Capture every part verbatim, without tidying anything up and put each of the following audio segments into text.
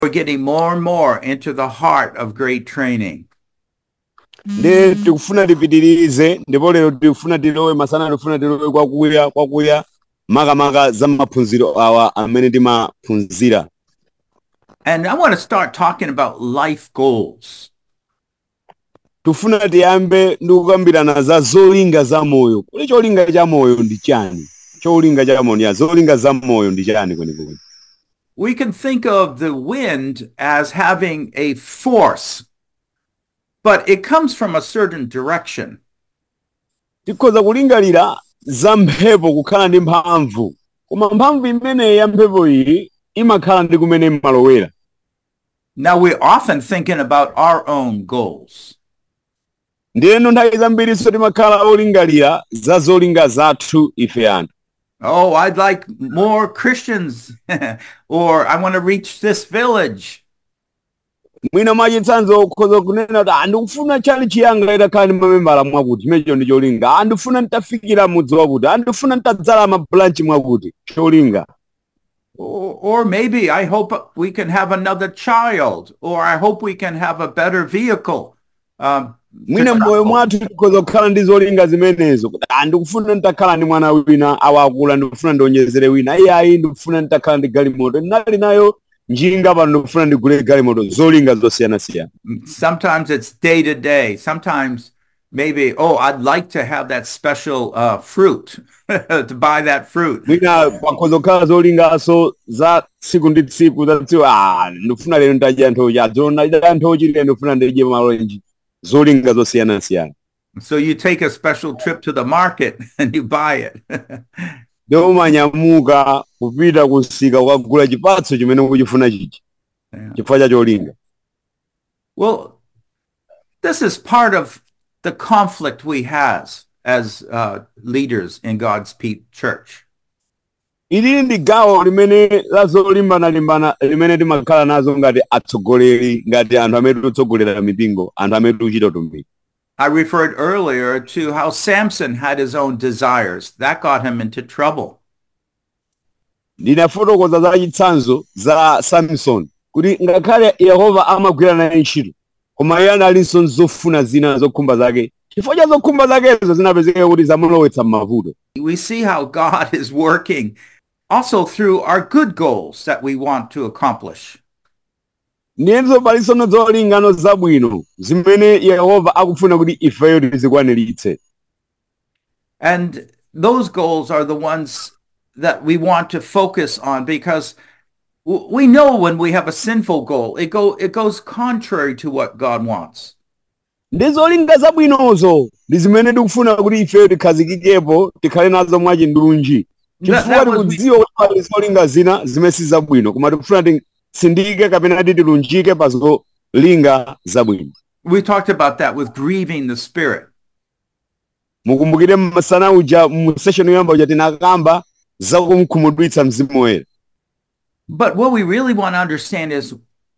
We're getting more and more into the heart of great training. Nde tikufuna tipitirize ndipo lero tikufuna tilowe masana tikufuna tilowe kwakuya kwakuya makamaka za maphunziro awa amene timaphunzira. And I want to start talking about life goals. Tufuna tiyambe ndi kukambirana za zolinga za moyo. Kuli cholinga cha moyo ndi chani? Cholinga cha moyo ya zolinga za moyo ndi chani kwenikweni? We can think of the wind as having a force, but it comes from a certain direction. Tikhoza kulingalira za mphepo kukhala ndi mphamvu, koma mphamvu imene ya mphepo iyi imakhala ndi kumene imalowera. Now we're often thinking about our own goals. Ndiyeno nthawi zambiriso timakhala olingalira za zolinga zathu ife anthu. Oh, I'd like more Christians, or I want to reach this village. Mwina mwachitsanzo ukhoza kunena kuti andikufuna chali chiyanga itakhala ndi mamembala mwakuti chimenecho ndi cholinga. Andifuna nitafikira mudzi wakuti, andifuna nitadzala mabranchi mwakuti cholinga. Or, or maybe I hope we can have another child, or I hope we can have a better vehicle. Um, Mwina moyo mwathu tikhoza kukhala ndi zolinga zimenezo kuti andikufuna nitakhala ndi mwana wina awakula, ndikufuna ndionyezere wina, iye ayi ndikufuna nitakhala ndi galimoto, ndinali nayo njinga pano ndikufuna ndigule galimoto. Zolinga zosiyana-siyana. Sometimes it's day to day. Sometimes maybe, oh, I'd like to have that special uh, fruit, to buy that fruit. Mwina pakhoza kukhala zolingaso za tsiku ndi tsiku za tsiku, ah ndikufuna lero ndadya nthochi, adzona ndadya nthochi lero ndikufuna ndidye maorenji. Zolinga zosiyana-siyana. So you take a special trip to the market and you buy it. Ndio manyamuka kupita kusika kukagula chipatso chimene ukuchifuna chichi. Chifukwa cha cholinga. Well, this is part of the conflict we has as uh, leaders in God's church. Ili ndi gawo limene la zolimbana-limbana limene timakhala nazo ngati atsogoleri, ngati anthu amene titsogolera mipingo, anthu amene tichita utumiki. I referred earlier to how Samson had his own desires. That got him into trouble. Ndinafotokoza za chitsanzo za Samson kuti ngakhale Yehova amagwira naye ntchito, koma iye analinso zofuna zina zokhumba zake. Chifukwa cha zokhumba zakezo zinapezeka kuti zamulowetsa m'mavuto. We see how God is working also through our good goals that we want to accomplish. Ndiyenzo palisono zolingano zabwino zimene Yehova akufuna kuti ifeyo tizikwaniritse. And those goals are the ones that we want to focus on, because we know when we have a sinful goal, it go it goes contrary to what God wants. Ndizolinga zabwinozo ndi zimene tikufuna kuti ifeyo tikhazikikepo, tikhale nazo mwachindunji. Chifukwa tikudziwa kuti pali zolinga zina zimene si zabwino, koma tikufuna tisindike kapena titi tilunjike pa zolinga zabwino. We talked about that with grieving the Spirit. Mukumbukire masana uja mu session yoyamba uja tinakamba za kumkhumudwitsa Mzimu Woyera. But what we really want to understand is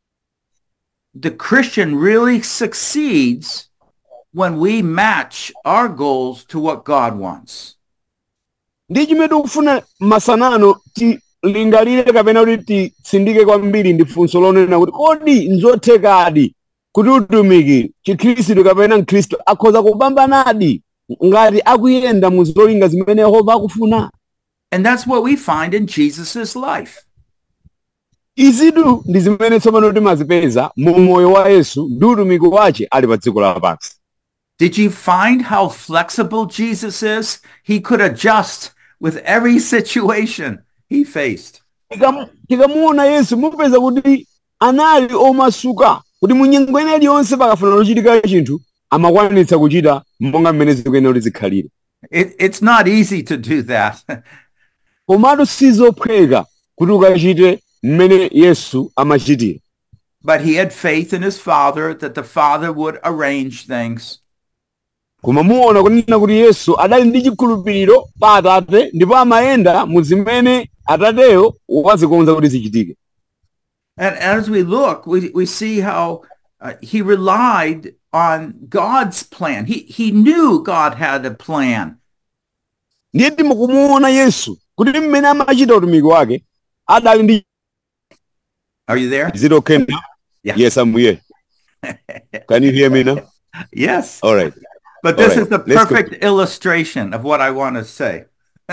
the Christian really succeeds when we match our goals to what God wants. Ndi chimene tikufuna masanano tilingalire kapena kuti tisindike kwambiri ndi funso lonena kuti kodi nzothekadi kuti utumiki chikhristu kapena mkhristu akhoza kupambanadi ngati akuyenda mu zolinga zimene Yehova akufuna. And that's what we find in Jesus's life. Izidu ndi zimene tsopano timazipeza mu moyo wa Yesu ndi utumiki wace ali pa dziko lapansi. Did you find how flexible Jesus is? He could adjust with every situation he faced. Tikamuona Yesu mupeza kuti anali omasuka kuti munyengo ina iliyonse pakafuna kuchitika chinthu amakwanitsa kuchita monga mmene zikuyenera kuti zikhalire. It's not easy to do that. Komatu sizophweka kuti ukachite mmene Yesu amachitira. But he had faith in his Father that the Father would arrange things. Koma muona kunena kuti Yesu adali ndi chikhulupiriro pa Atate ndipo amayenda mu zimene Atateyo wazikonza kuti zichitike. And as we look, we, we see how uh, he relied on God's plan. He, he knew God had a plan. Ndiye timukumuona Yesu kuti mmene amachita utumiki wake adali ndi Are you there? Is it okay now? Yeah. Yes, I'm here. Can you hear me now? Yes. All right. But this All right. is the Let's perfect go. illustration of what I want to say.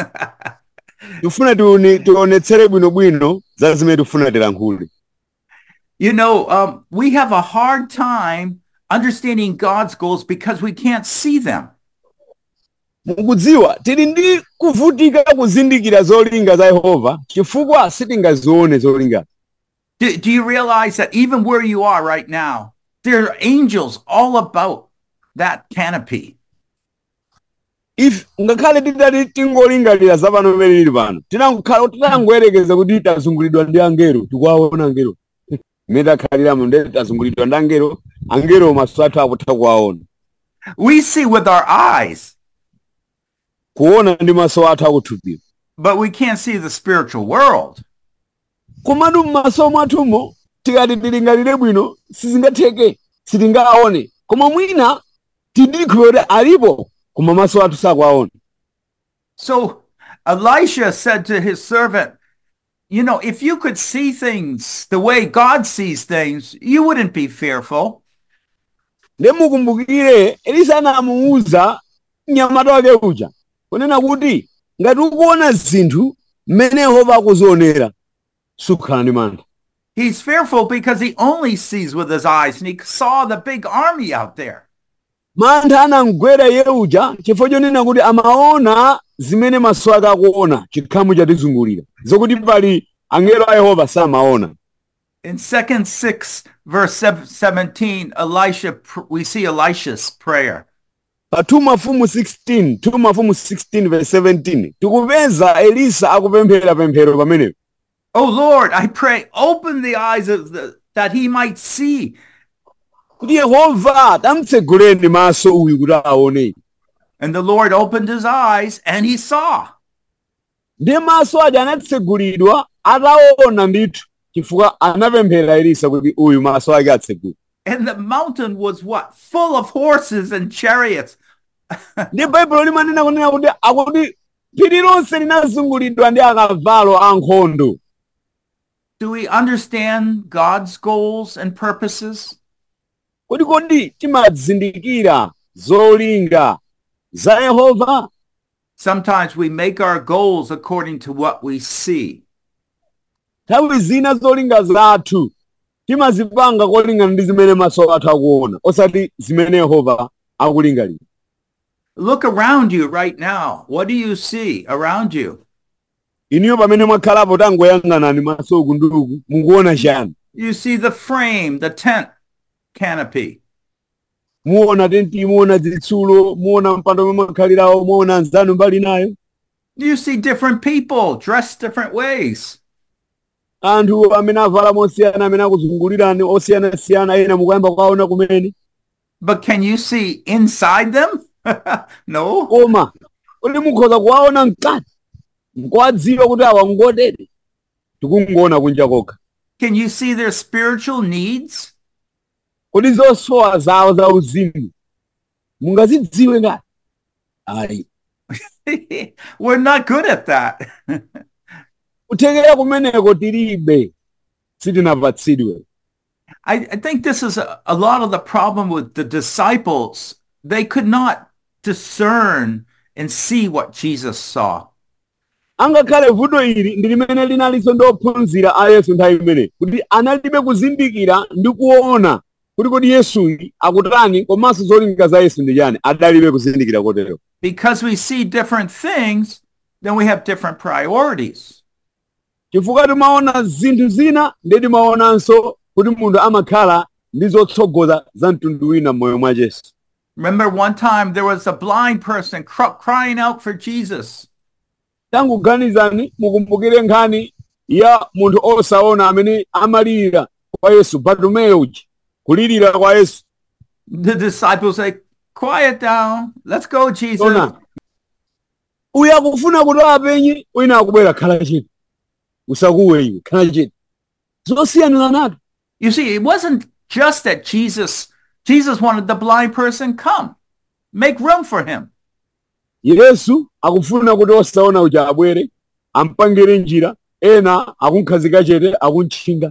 Tufuna tuone tuonetsere bwino bwino za zimene tufuna tilankhule. You know, um, we have a hard time understanding God's goals because we can't see them. Mukudziwa tili ndi kuvutika kuzindikira zolinga za Yehova chifukwa sitingazione zolinga. Do, do you realize that even where you are right now, there are angels all about that canopy? If ngakhale titati tingolingalira za pano pamene tili pano tinakhala titangoyerekeza kuti tazungulidwa ndi angelo tikuwaona angelo mmene takhaliramo ndi tazungulidwa ndi angelo angelo maso athu akutha kuwaona. We see with our eyes, kuona ndi maso athu akuthupira, but we can't see the spiritual world. komatu m'maso mwathumo tikati tilingalire bwino sizingatheke sitingaone koma mwina tidikhulire alipo koma maso athu sakuwaona. So Elisha said to his servant, you know, if you could see things the way God sees things, you wouldn't be fearful. Ndemukumbukire Elisa anamuwuza mnyamata wake uja kunena kuti ngati ukuona zinthu mmene Yehova akuzionera sukhala ndi mantha. He's fearful because he only sees with his eyes, and he saw the big army out there. Mantha anamgwera iye uja chifukwa chonena kuti amaona zimene maso ake akuona chikhamu chatizungulira zokuti pali angelo a Yehova samaona. In Second six, verse seventeen, Elisha, we see Elisha's prayer. Pa two Mafumu sixteen, two Mafumu sixteen verse seventeen, tikupeza Elisa akupemphera pemphero pamenepo. Oh Lord, I pray, open the eyes of the, that he might see. Kuti Yehova tamtseguleni maso uyu kuti aone. And the Lord opened his eyes and he saw. Ndi maso aja anatsegulidwa ataona ndithu chifukwa anapemphera Elisa kuti uyu maso ake atsegulidwe. And the mountain was what? Full of horses and chariots. Ndi Baibulo limanena kunena kuti akuti phiri lonse linazungulidwa ndi akavalo ankhondo. Do we understand God's goals and purposes? Kodi kodi timazindikira zolinga za Yehova? Sometimes we make our goals according to what we see. Nthawi zina zolinga zathu timazipanga kolingana ndi zimene maso athu akuona osati zimene Yehova akulingalira. Look around you right now. What do you see around you? Iniyo pamene mwakhalapo tangoyang'anani maso uku ndi uku mukuona chani? You see the frame, the tent canopy. Muona tenti, muona zitsulo, muona mpando momwe mwakhalirawo, muona anzanu mbali nayo. You see different people dressed different ways. Anthu amene avala mosiyana amene akuzungulirani osiyana-siyana ena mukuyamba kuwaona kumene. But can you see inside them? No. Koma kodi mukhoza kuwaona mkati mkuwadziwa kuti awa ngodere tikungoona kunja kokha. Can you see their spiritual needs? Kodi zosowa zawo za uzimu mungazidziwe ngati? Ayi. We're not good at that. Kuthekera kumeneko tilibe sitinapatsidwe. I, I think this is a, a lot of the problem with the disciples. They could not discern and see what Jesus saw. Angakhale vuto ili ndi limene linalinso ndi ophunzira a Yesu nthawi imene kuti analibe kuzindikira ndi kuona kuti kodi Yesuyi akutani komanso zolinga za Yesu ndi chani adalibe kuzindikira kotero. Because we see different things, then we have different priorities. Chifukwa timaona zinthu zina ndi timaonanso kuti munthu amakhala ndi zotsogoza za mtundu wina m'moyo mwa Yesu. Remember one time there was a blind person cr- crying out for Jesus. Tanguganizani mukumbukire nkhani ya munthu osaona amene amalira kwa Yesu, Bartimaeyo uja kulirira kwa Yesu. The disciples say, quiet down, let's go, Jesus. Ona uyu akufuna kuti apenye wina akubwera khala chete usakuwe iwe khala chete zosiyana nato. You see, it wasn't just that Jesus Jesus wanted the blind person come. Make room for him. Yesu akufuna kuti osaona uja abwere ampangire njira ena akunkhazika chete akuntchinga.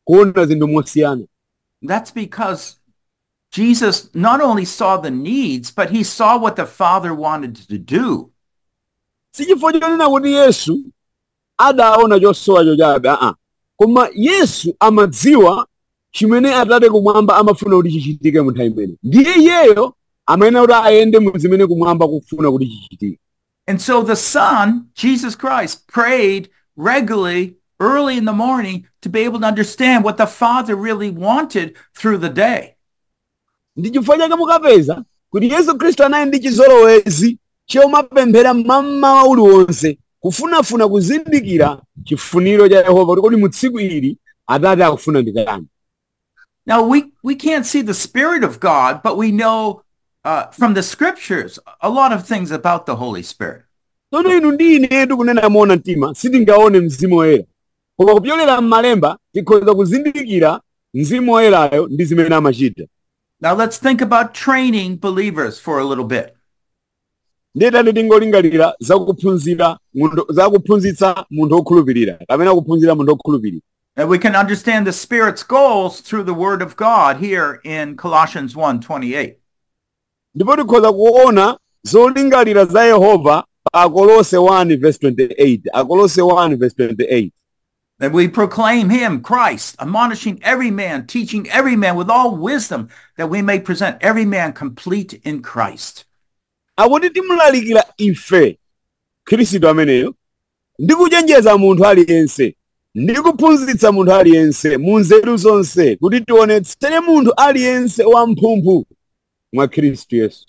kuona zinthu mosiyana. That's because Jesus not only saw the needs, but he saw what the Father wanted to do. Si chifukwa chonena kuti Yesu adaona chosowacho chabe, aa, koma Yesu amadziwa chimene Atate kumwamba amafuna kuti chichitike mu nthawi imene. Ndiye iyeyo amene kuti ayende mu zimene kumwamba kufuna kuti chichitike. And so the Son, Jesus Christ, prayed regularly early in the morning to be able to understand what the Father really wanted through the day. Ndi chifukwa chake mukapeza kuti Yesu Khristu anali ndi chizolowezi chomapemphera mmawa uliwonse kufunafuna kuzindikira chifuniro cha Yehova kuti kodi mu tsiku ili Atate akufuna ndikani. Now, we, we can't see the Spirit of God, but we know uh, from the Scriptures a lot of things about the Holy Spirit. Tono inu ndi ine tikunena moona mtima sitingaone Mzimu Woyera, koma kupyolera m'malemba tikhoza kuzindikira Mzimu Woyerayo ndi zimene amachita. Now, let's think about training believers for a little bit. Ndetati tingolingalira zakuphunzira zakuphunzitsa munthu wokhulupirira kapena kuphunzira munthu wokhulupirira. And we can understand the Spirit's goals through the Word of God here in Colossians one twenty-eight. Ndipo tikhoza kuona zolingalira za Yehova pa Akolose one verse twenty-eight. Akolose one verse twenty-eight. That we proclaim him, Christ, admonishing every man, teaching every man with all wisdom, that we may present every man complete in Christ. Akuti timulalikira ife Khristu ameneyo ndi kuchenjeza munthu aliyense ndi kuphunzitsa munthu aliyense mu nzeru zonse kuti tionetsere munthu aliyense wamphumphu mwa Khristu Yesu.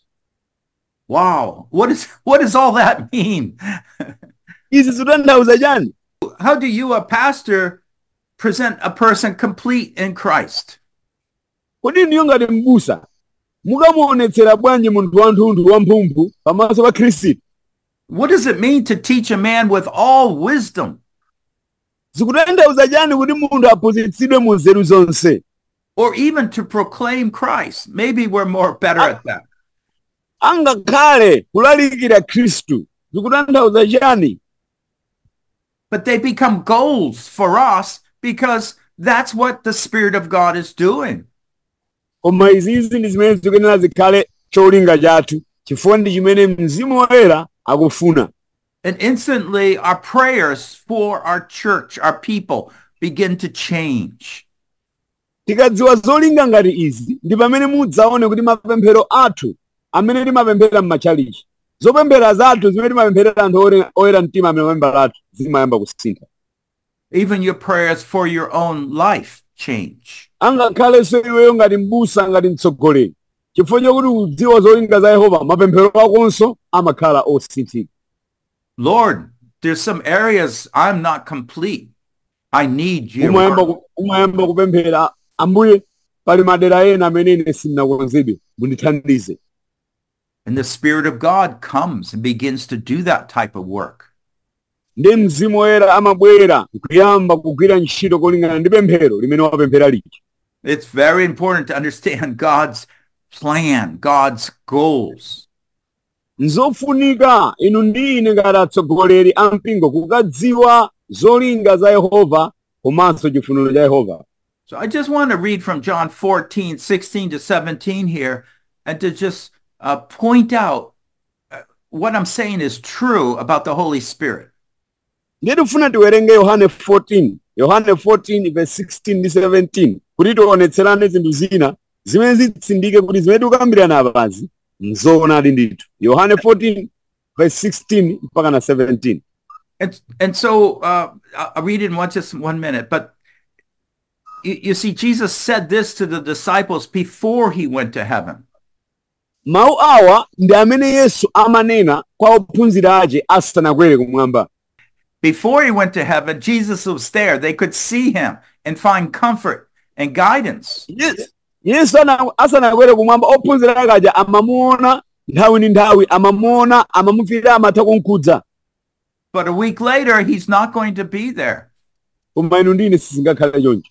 Wow, what is what does all that mean? Izi zitanthauza chani? How do you, a pastor, present a person complete in Christ? Kodi ndiyo ngati m'busa mukamuonetsera bwanji munthu wanthunthu wamphumphu pamaso pa Khristu? What does it mean to teach a man with all wisdom? Zikutanthauza chani kuti munthu aphunzitsidwe mu nzeru zonse? Or even to proclaim Christ? Maybe we're more better at that. Angakhale kulalikira Khristu zikutanthauza chani? But they become goals for us because that's what the Spirit of God is doing. Koma izizi ndi zimene zikuyenera zikhale cholinga chathu chifukwa ndi chimene Mzimu Woyera akufuna. And instantly our prayers for our church, our people, begin to change. Tikadziwa zolinga ngati izi ndi pamene mudzaone kuti mapemphero athu amene timapemphera m'machalichi, zopemphera zathu zimene timapemphera anthu oyera mtima amene mapemphero athu zimayamba kusintha. Even your prayers for your own life change. Angakhale so iweyo ngati m'busa ngati mtsogoleri chifukwa chokuti udziwa zolinga za Yehova mapemphero akonso amakhala osinthika. Lord, there's some areas I'm not complete. I need you. Umayamba kupemphera, Ambuye pali madera ena amene ine sindinakonzedwe mundithandize. And the Spirit of God comes and begins to do that type of work. Ndi Mzimu Woyera amabwera kuyamba kugwira ntchito kolingana ndi pemphero limene wapemphera lija. It's very important to understand God's plan, God's goals. Nzofunika inu ndi ine ngati atsogoleri a mpingo kukadziwa zolinga za Yehova komanso chifuniro cha Yehova. So I just want to read from John fourteen, sixteen to seventeen here and to just uh, point out uh, what I'm saying is true about the Holy Spirit. Ndifuna tiwerenge Yohane fourteen, Yohane fourteen verse sixteen to seventeen kuti tionetserane zinthu zina zimene zitsindike kuti zimene tikukambirana apazi nzoonadi ndithu. Yohane fourteen verse sixteen mpaka na seventeen. And, and so uh, I'll read it in one, just one minute, but you, you see, Jesus said this to the disciples before he went to heaven. Mau awa ndi amene Yesu amanena kwa ophunzira aje asanakwere kumwamba. Before he went to heaven, Jesus was there. They could see him and find comfort and guidance. Yes. Yesu asanakwere kumwamba ophunzira akaja amamuona nthawi ndi nthawi amamuona amamufira amatha kunkhudza. But a week later, he's not going to be there. Koma inu ndine sizingakhale choncho.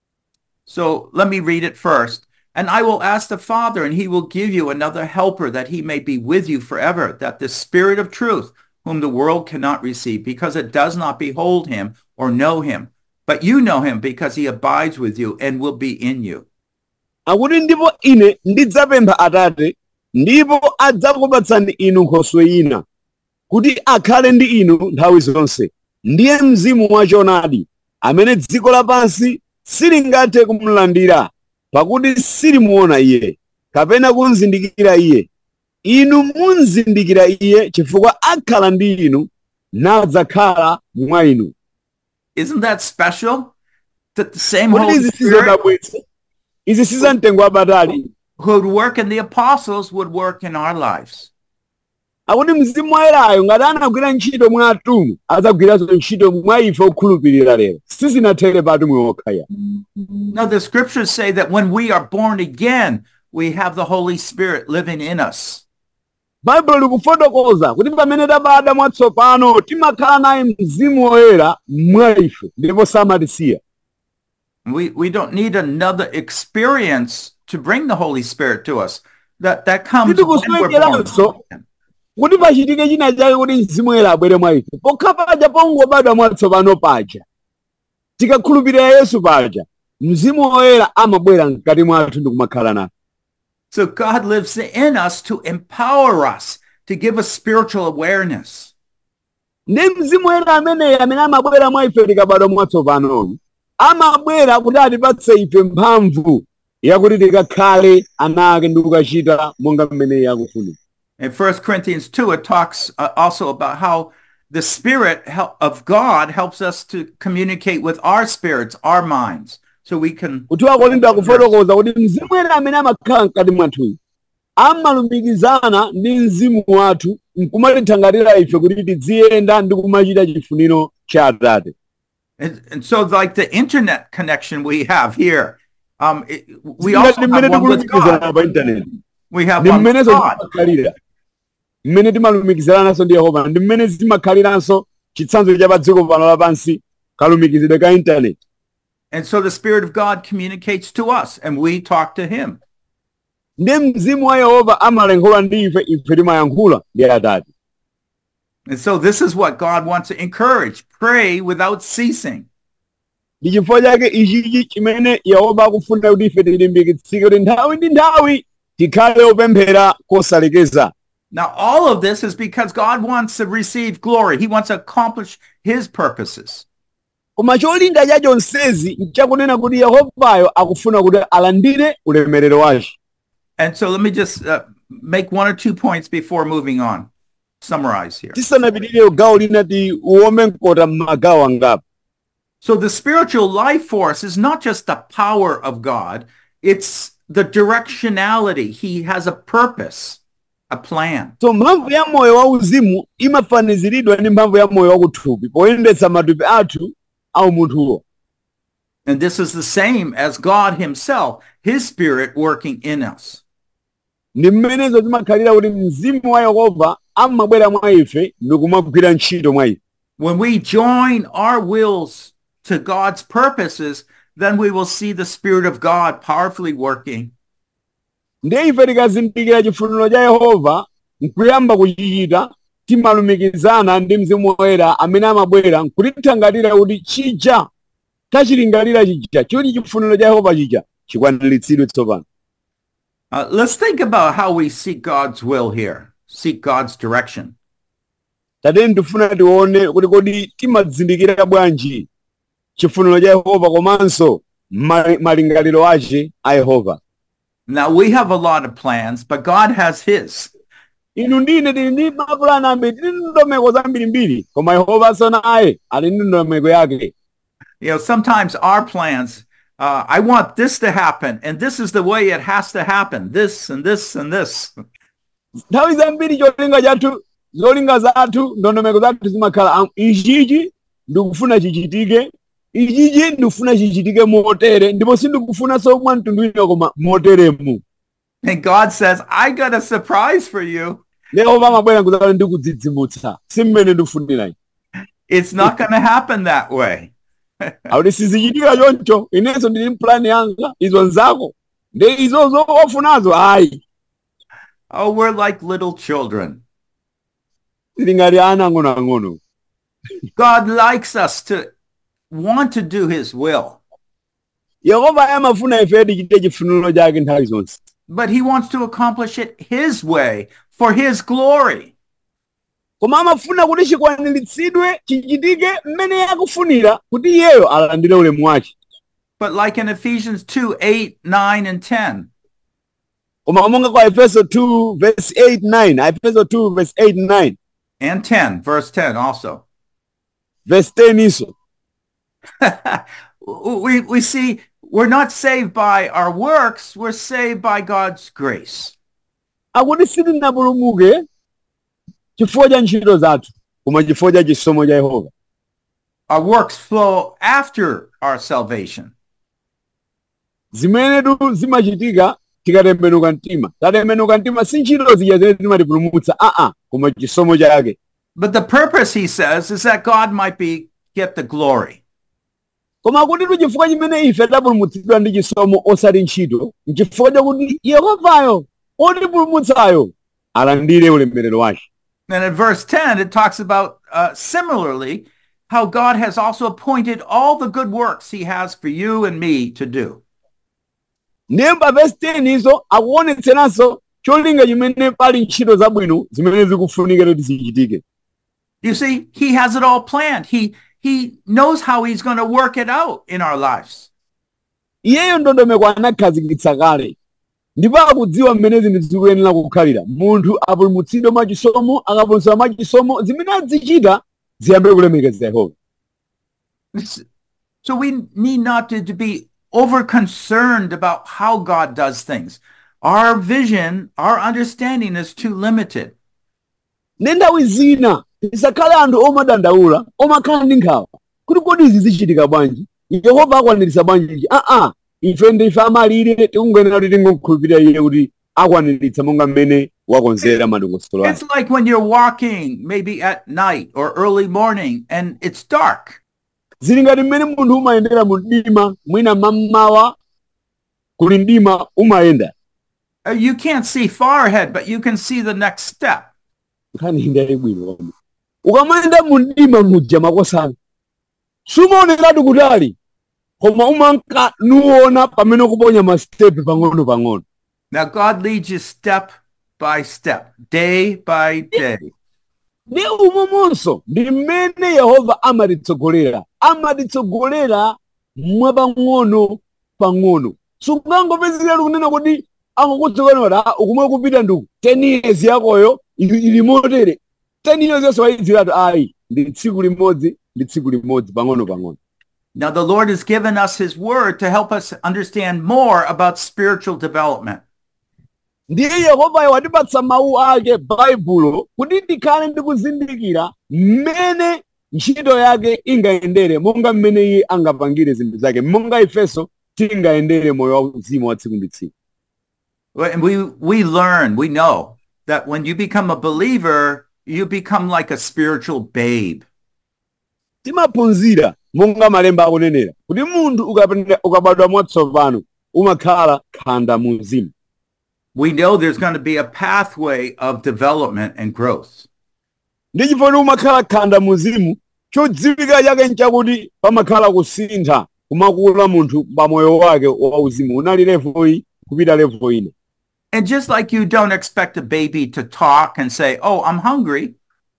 So let me read it first. And I will ask the Father, and he will give you another helper, that he may be with you forever, that the Spirit of truth, whom the world cannot receive, because it does not behold him or know him. but you know him because he abides with you and will be in you. akuti ndipo ine ndidzapempha Atate ndipo adzakupatsani inu Nkhoswe ina kuti akhale ndi inu nthawi zonse, ndiye Mzimu wachoonadi amene dziko lapansi silingathe kumulandira pakuti silimuona iye kapena kumuzindikira iye. Inu munzindikira iye chifukwa akhala ndi inu nadzakhala mwa inu. Isn't that special? That the same Kodi Holy izi Spirit sizodabwitsa? Izi sizamtengo wapatali? who would work in the apostles would work in our lives. Akuti Mzimu Woyerayo ngati anagwira ntchito mwa atumwi adzagwiranso ntchito mwa ife okhulupirira lero. Sizinathere pa atumwi okhaya. Now, the scriptures say that when we are born again, we have the Holy Spirit living in us. Baibulo likufotokoza kuti pamene tabadwa mwatsopano timakhala naye Mzimu Woyera mwa ife ndipo samatisiya. We, we don't need another experience to bring the Holy Spirit to us. That, that comes Titi when we're born kuswengeranso again. kuti pachitike china chake kuti Mzimu Woyera abwere mwa ife. Pokha paja pongobadwa mwatsopano paja tikakhulupirira Yesu paja Mzimu Woyera amabwera mkati mwathu ndi kumakhala nafe. So God lives in us to empower us, to give us spiritual awareness. Ndi Mzimu Woyera ameneyi amene amabwera mwa ife tikabadwa mwatsopano amabwera kuti atipatse ife mphamvu yakuti tikakhale ana ake ndi kukachita monga mmene akufuna. In First Corinthians two, it talks uh, also about how the Spirit hel- of God helps us to communicate with our spirits, our minds, so we can... Kuti Akorinto akufotokoza kuti Mzimu Woyera amene amakhala mkati mwathu amalumikizana ndi mzimu wathu nkumatithangatira ife kuti tiziyenda ndi kumachita chifuniro cha Atate. And, and so like the internet connection we have here, um, it, we also have one with God. We have one with God. Mmene timalumikizananso ndi Yehova ndi mmene zimakhaliranso chitsanzo cha pa dziko pano lapansi kalumikizidwe ka internet. And so the Spirit of God communicates to us and we talk to him. Ndi mzimu wa Yehova amalankhula ndi ife, ife timayankhula ndi Atate. And so this is what God wants to encourage. Pray without ceasing. Ndi chifukwa chake ichichi chimene Yehova akufuna kuti ife tilimbikitsike kuti nthawi ndi nthawi tikhale opemphera kosalekeza. Now, all of this is because God wants to receive glory. He wants to accomplish his purposes. Koma cholinga cha chonsezi nchakunena kuti Yehovayo akufuna kuti alandire ulemerero wake. And so let me just uh, make one or two points before moving on. Summarize here. Tisanapitirire gawo lina ti uwombe nkota magawo angapo. So the spiritual life force is not just the power of God. It's the directionality. He has a purpose, a plan. So mphamvu ya moyo wa uzimu imafaniziridwa ndi mphamvu ya moyo wa kuthupi poyendetsa matupi athu au munthuwo. And this is the same as God himself, his spirit working in us. Ndi mmenezo timakhalira kuti mzimu wa Yehova amabwera mwa ife ndi kumagwira ntchito mwa ife. When we join our wills to God's purposes, then we will see the Spirit of God powerfully working. Ndiye ife tikazindikira chifuniro cha Yehova nkuyamba kuchichita timalumikizana ndi Mzimu Woyera amene amabwera nkutithangatira kuti chija tachilingalira chija choti chifuniro cha Yehova chija chikwaniritsidwe tsopano. Uh, let's think about how we seek God's will here, seek God's direction. Tate ndifuna tione kuti kodi timazindikira bwanji chifuniro cha Yehova komanso malingaliro ache a Yehova. Now, we have a lot of plans, but God has his. Inu ndine tili ndi mapulani ambiri, tili ndi ndondomeko zambirimbiri, koma Yehova sona aye ali ndi ndondomeko yake. You know, sometimes our plans, uh, I want this to happen, and this is the way it has to happen, this and this and this. Nthawi zambiri cholinga chathu, zolinga zathu, ndondomeko zathu zimakhala ichichi ndikufuna chichitike, ichichi ndikufuna chichitike motere, ndipo sindikufuna somwe mtundu wina koma moteremu. And God says, I got a surprise for you. Yehova amabwera kuzala ndikudzidzimutsa, simmene ndikufunira. It's not going to happen that way. Auti sizichitika choncho, inenso ndili mpulani yanga, izo nzako, ndi izo zofunazo ayi. Oh, we're like little children. Tili ngati ana ang'onoang'ono. God likes us to want to do his will, Yehova amafuna ife tichite chifuniro chake nthawi zonse. but he wants to accomplish it his way for his glory. Koma amafuna kuti chikwaniritsidwe chichitike mmene akufunira kuti iyeyo alandire ulemu wake. But like in Ephesians two, eight, nine, and ten, Koma monga kwa Efeso two verse eight nine, Efeso two verse eight nine, and ten, verse ten also, verse ten iso. we, we see we're not saved by our works, we're saved by God's grace. Akuti sitinapulumuke chifukwa cha ntchito zathu, koma chifukwa cha chisomo cha Yehova. Our works flow after our salvation. Zimenetu zimachitika tikatembenuka mtima. Tatembenuka mtima si ntchito zija zimene zimatipulumutsa, aa, koma chisomo chake. But the purpose, he says, is that God might be get the glory. Koma kuti tu chifukwa chimene ife tapulumutsidwa ndi chisomo osati ntchito, n'chifukwa chakuti Yehovayo otipulumutsayo alandire ulemerero wake. And in verse ten, it talks about uh, similarly how God has also appointed all the good works he has for you and me to do. Nemba verse ten izo akuonetseranso cholinga chimene pali ntchito zabwino zimene zikufunika kuti zichitike. You see, he has it all planned. He he knows how he's going to work it out in our lives. Iyeyo ndondomeko anakhazikitsa kale. Ndipo akudziwa mmene zinthu zikuyenera kukhalira. Munthu apulumutsidwe mwachisomo, akapulumutsidwa mwachisomo, zimene azichita ziyambe kulemekeza Yehova. So we need not to, to be over concerned about how God does things. Our vision, our understanding is too limited. Nthawi zina tisakhale anthu omadandaula, omakhala ndi nkhawa. Kuti kodi izi zichitika bwanji? Yehova akwaniritsa bwanji? Aa, ife ndife amalire tikungoyenera kuti tingokhulupirira iye kuti akwaniritsa monga mmene wakonzera madongosolo ake. It's like when you're walking maybe at night or early morning and it's dark. Zili ngati mmene munthu umayendera mu mdima, mwina mammawa kuli mdima umayenda. Uh, You can't see far ahead, but you can see the next step. Nkhani indayi bwino. Ukamayenda mu mdima muja makosana, sumaoneratu kutali, koma umanka nuona pamene ukuponya mastepe pang'ono pang'ono. Now God leads you step by step, day by day. Ndi umomonso ndi mmene Yehova amatitsogolera, amatitsogolera mwapang'ono pang'ono. Sungangopezekera kunena kuti akukutsogolera kuti ukumwe kupita nduku ten years yakoyo ili motere. ten years yonse wayiziratu ayi ndi tsiku limodzi ndi tsiku limodzi pang'ono pang'ono. Now the Lord has given us his word to help us understand more about spiritual development. Ndiye Yehova watipatsa mawu ake Baibulo kuti tikhale ndi kuzindikira mmene ntchito yake ingayendere, monga mmene iye angapangire zinthu zake, monga ifenso tingayendere moyo wauzimu wa tsiku ndi tsiku. And we, we learn, we know that when you become a believer, you become like a spiritual babe. Timaphunzira monga malemba akunenera kuti munthu ukabadwa mwatsopano umakhala khanda mu mzimu. We know there's going to be a pathway of development and growth. Ndi chifukwa umakhala khanda mu mzimu, chodziwika chake nchakuti pamakhala kusintha kumakula munthu pa moyo wake wauzimu, unali level iyi kupita level ine. And just like you don't expect a baby to talk and say, oh, I'm hungry.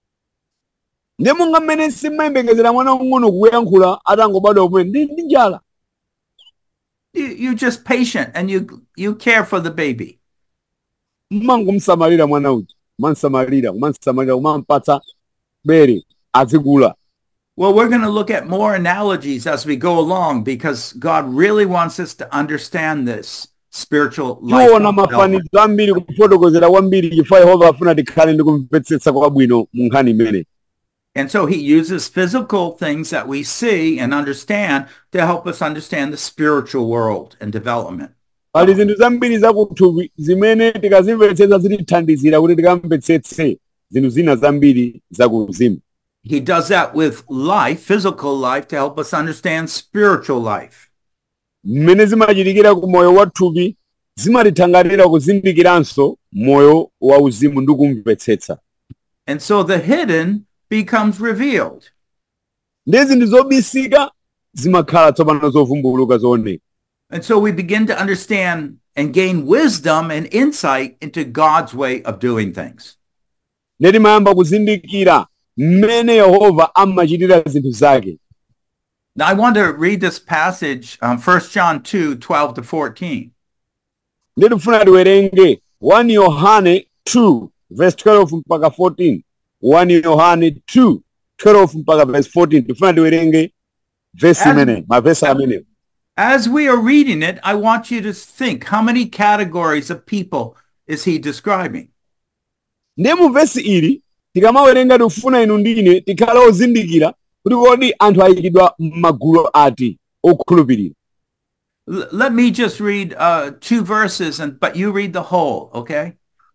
Ndi monga mmene simayembekezera mwana wang'ono kuyankhula atangobadwa pomwe ndi ndi njala. You, you're just patient and you, you care for the baby. Mmangomsamalira mwana uja, kumansamalira, kumansamalira, kumampatsa bere azikula. Well, we're going to look at more analogies as we go along because God really wants us to understand this spiritual life. Tiona mafanizo ambiri kufotokozera kwambiri chifukwa Yehova afuna tikhale ndi kumvetsetsa kwabwino mu nkhani imene. And so he uses physical things that we see and understand to help us understand the spiritual world and development. Pali zinthu zambiri zakuthupi zimene tikazimvetsetsa zitithandizira kuti tikamvetsetse zinthu zina zambiri zakuzimu. He does that with life, physical life, to help us understand spiritual life. Mmene zimachitikira ku moyo wathupi zimatithangatira kuzindikiranso moyo wauzimu ndi kumvetsetsa. And so the hidden becomes revealed. Ndi zinthu zobisika zimakhala tsopano zovumbuluka zooneka. And so we begin to understand and gain wisdom and insight into God's way of doing things. Neti mayamba kuzindikira mmene Yehova amachitira zinthu zake. Now I want to read this passage, um, First John two, twelve to fourteen. Neti tifuna tiwerenge First Yohane two verse twelve mpaka fourteen. First Yohane two twelve mpaka verse fourteen. Tifuna tiwerenge verse imene, mavesi amene. As we are reading it, I want you to think, how many categories of people is he describing? Ndiye mu verse ili tikamawerenga tifuna inu ndine tikhala ozindikira kuti kodi anthu ayikidwa m'magulu ati okhulupirira. L- let me just read uh, two verses, and but you read the whole, okay?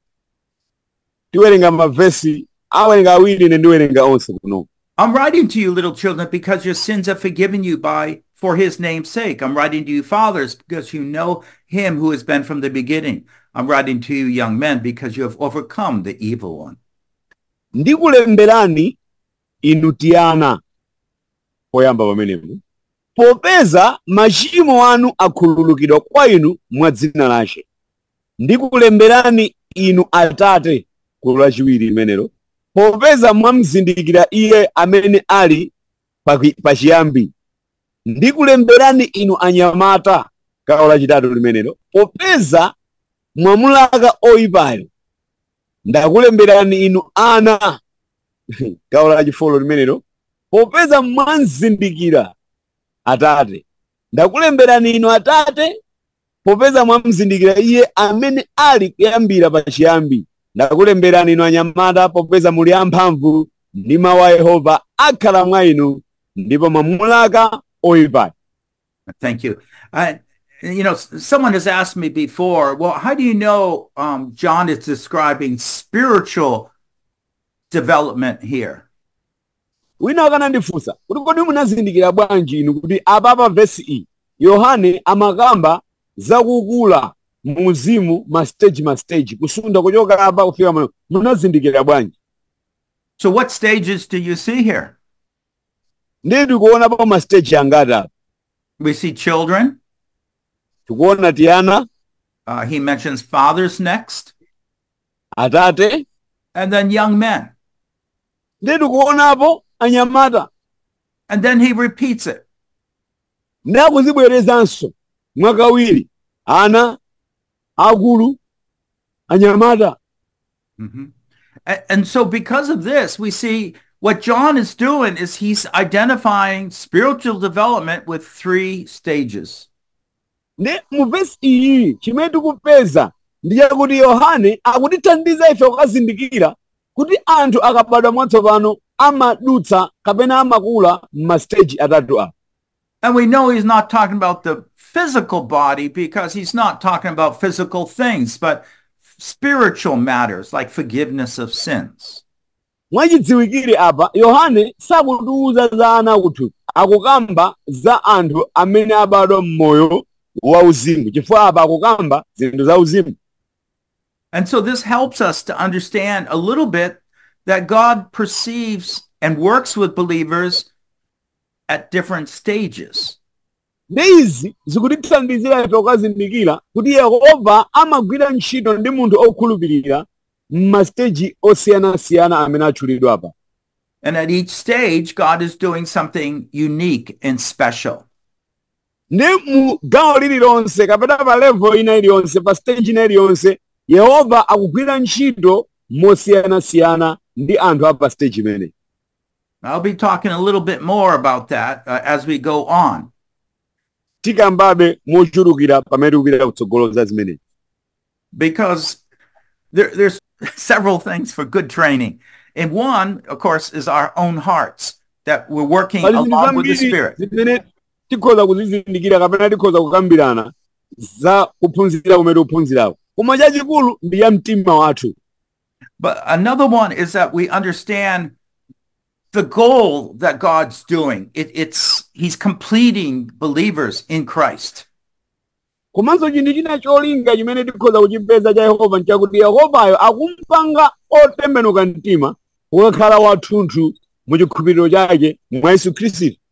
Tiwerenga mavesi awerenga awiri ine ndiwerenga onse kuno. I'm writing to you, little children, because your sins are forgiven you by for his name's sake. I'm writing to you, fathers, because you know him who has been from the beginning. I'm writing to you, young men, because you have overcome the evil one. Ndikulemberani inu tiana poyamba pamenepo popeza machimo anu akhululukidwa kwa inu mwa dzina lake. Ndikulemberani inu atate gulu lachiwiri limenelo popeza mwamzindikira iye amene ali pachiyambi. Ndikulemberani inu anyamata gawo lachitatu limenelo popeza mwamulaka oyipayo. Ndakulemberani inu ana gawo lachifolo limenelo popeza mwamzindikira atate. Ndakulemberani inu atate popeza mwamzindikira iye amene ali kuyambira pachiyambi. Ndakulemberani inu anyamata popeza muli amphamvu ndi mawu a Yehova akhala mwa inu ndipo mwamulaka oyipayo. Thank you. Uh, you know, someone has asked me before, well, how do you know um, John is describing spiritual development here? Wina akanandifunsa kuti kodi munazindikira bwanji inu kuti apapa verse iyi Yohane amakamba zakukula muuzimu ma stage ma stage kusunda kuchoka apa kufika muno, munazindikira bwanji? So what stages do you see here? Ndiye tikuona pa ma stage angati apa. We see children. Tikuona tiana. Uh, he mentions fathers next. Atate. And then young men. Ndiye tikuonapo anyamata. And then he repeats it. Ndakuzibwerezanso mwakawiri ana akulu anyamata. Mm-hmm. And, and so because of this, we see what John is doing is he's identifying spiritual development with three stages. Ne mu verse iyi chimene tikupeza ndi chakuti Yohane akutithandiza ife kukazindikira kuti anthu akabadwa mwatsopano amadutsa kapena amakula ma stage atatu apa. And we know he's not talking about the physical body because he's not talking about physical things, but spiritual matters like forgiveness of sins. Mwachidziwikire apa Yohane sakutiuza za ana kuthupi, akukamba za anthu amene abadwa m'moyo wauzimu chifukwa apa akukamba zinthu za uzimu. And so this helps us to understand a little bit that God perceives and works with believers at different stages. Ndizi zikutithandizira ife kukazindikira kuti Yehova amagwira ntchito ndi munthu okhulupirira ma stage osiyanasiyana amene atchulidwa apa. And at each stage, God is doing something unique and special. Ne mu gawo lililonse kapena pa level ina iliyonse pa stage ina iliyonse Yehova akugwira ntchito mosiyanasiyana ndi anthu apa stage imene. I'll be talking a little bit more about that uh, as we go on. Tikambabe mochulukira pamene tikupita kutsogolo za zimene. Because there, there's several things for good training. And one, of course, is our own hearts, that we're working along with the Spirit. Tikhoza kuzizindikira kapena tikhoza kukambirana za kuphunzira kumene kuphunzirako. Koma chachikulu ndi ya mtima wathu. But another one is that we understand the goal that God's doing. It, it's he's completing believers in Christ. Komanso chinthu china cholinga chimene tikhoza kuchipeza cha Yehova nchakuti Yehovayo akumpanga otembenuka mtima kukhala wathunthu mu chikhulupiriro chake mwa Yesu Khristu.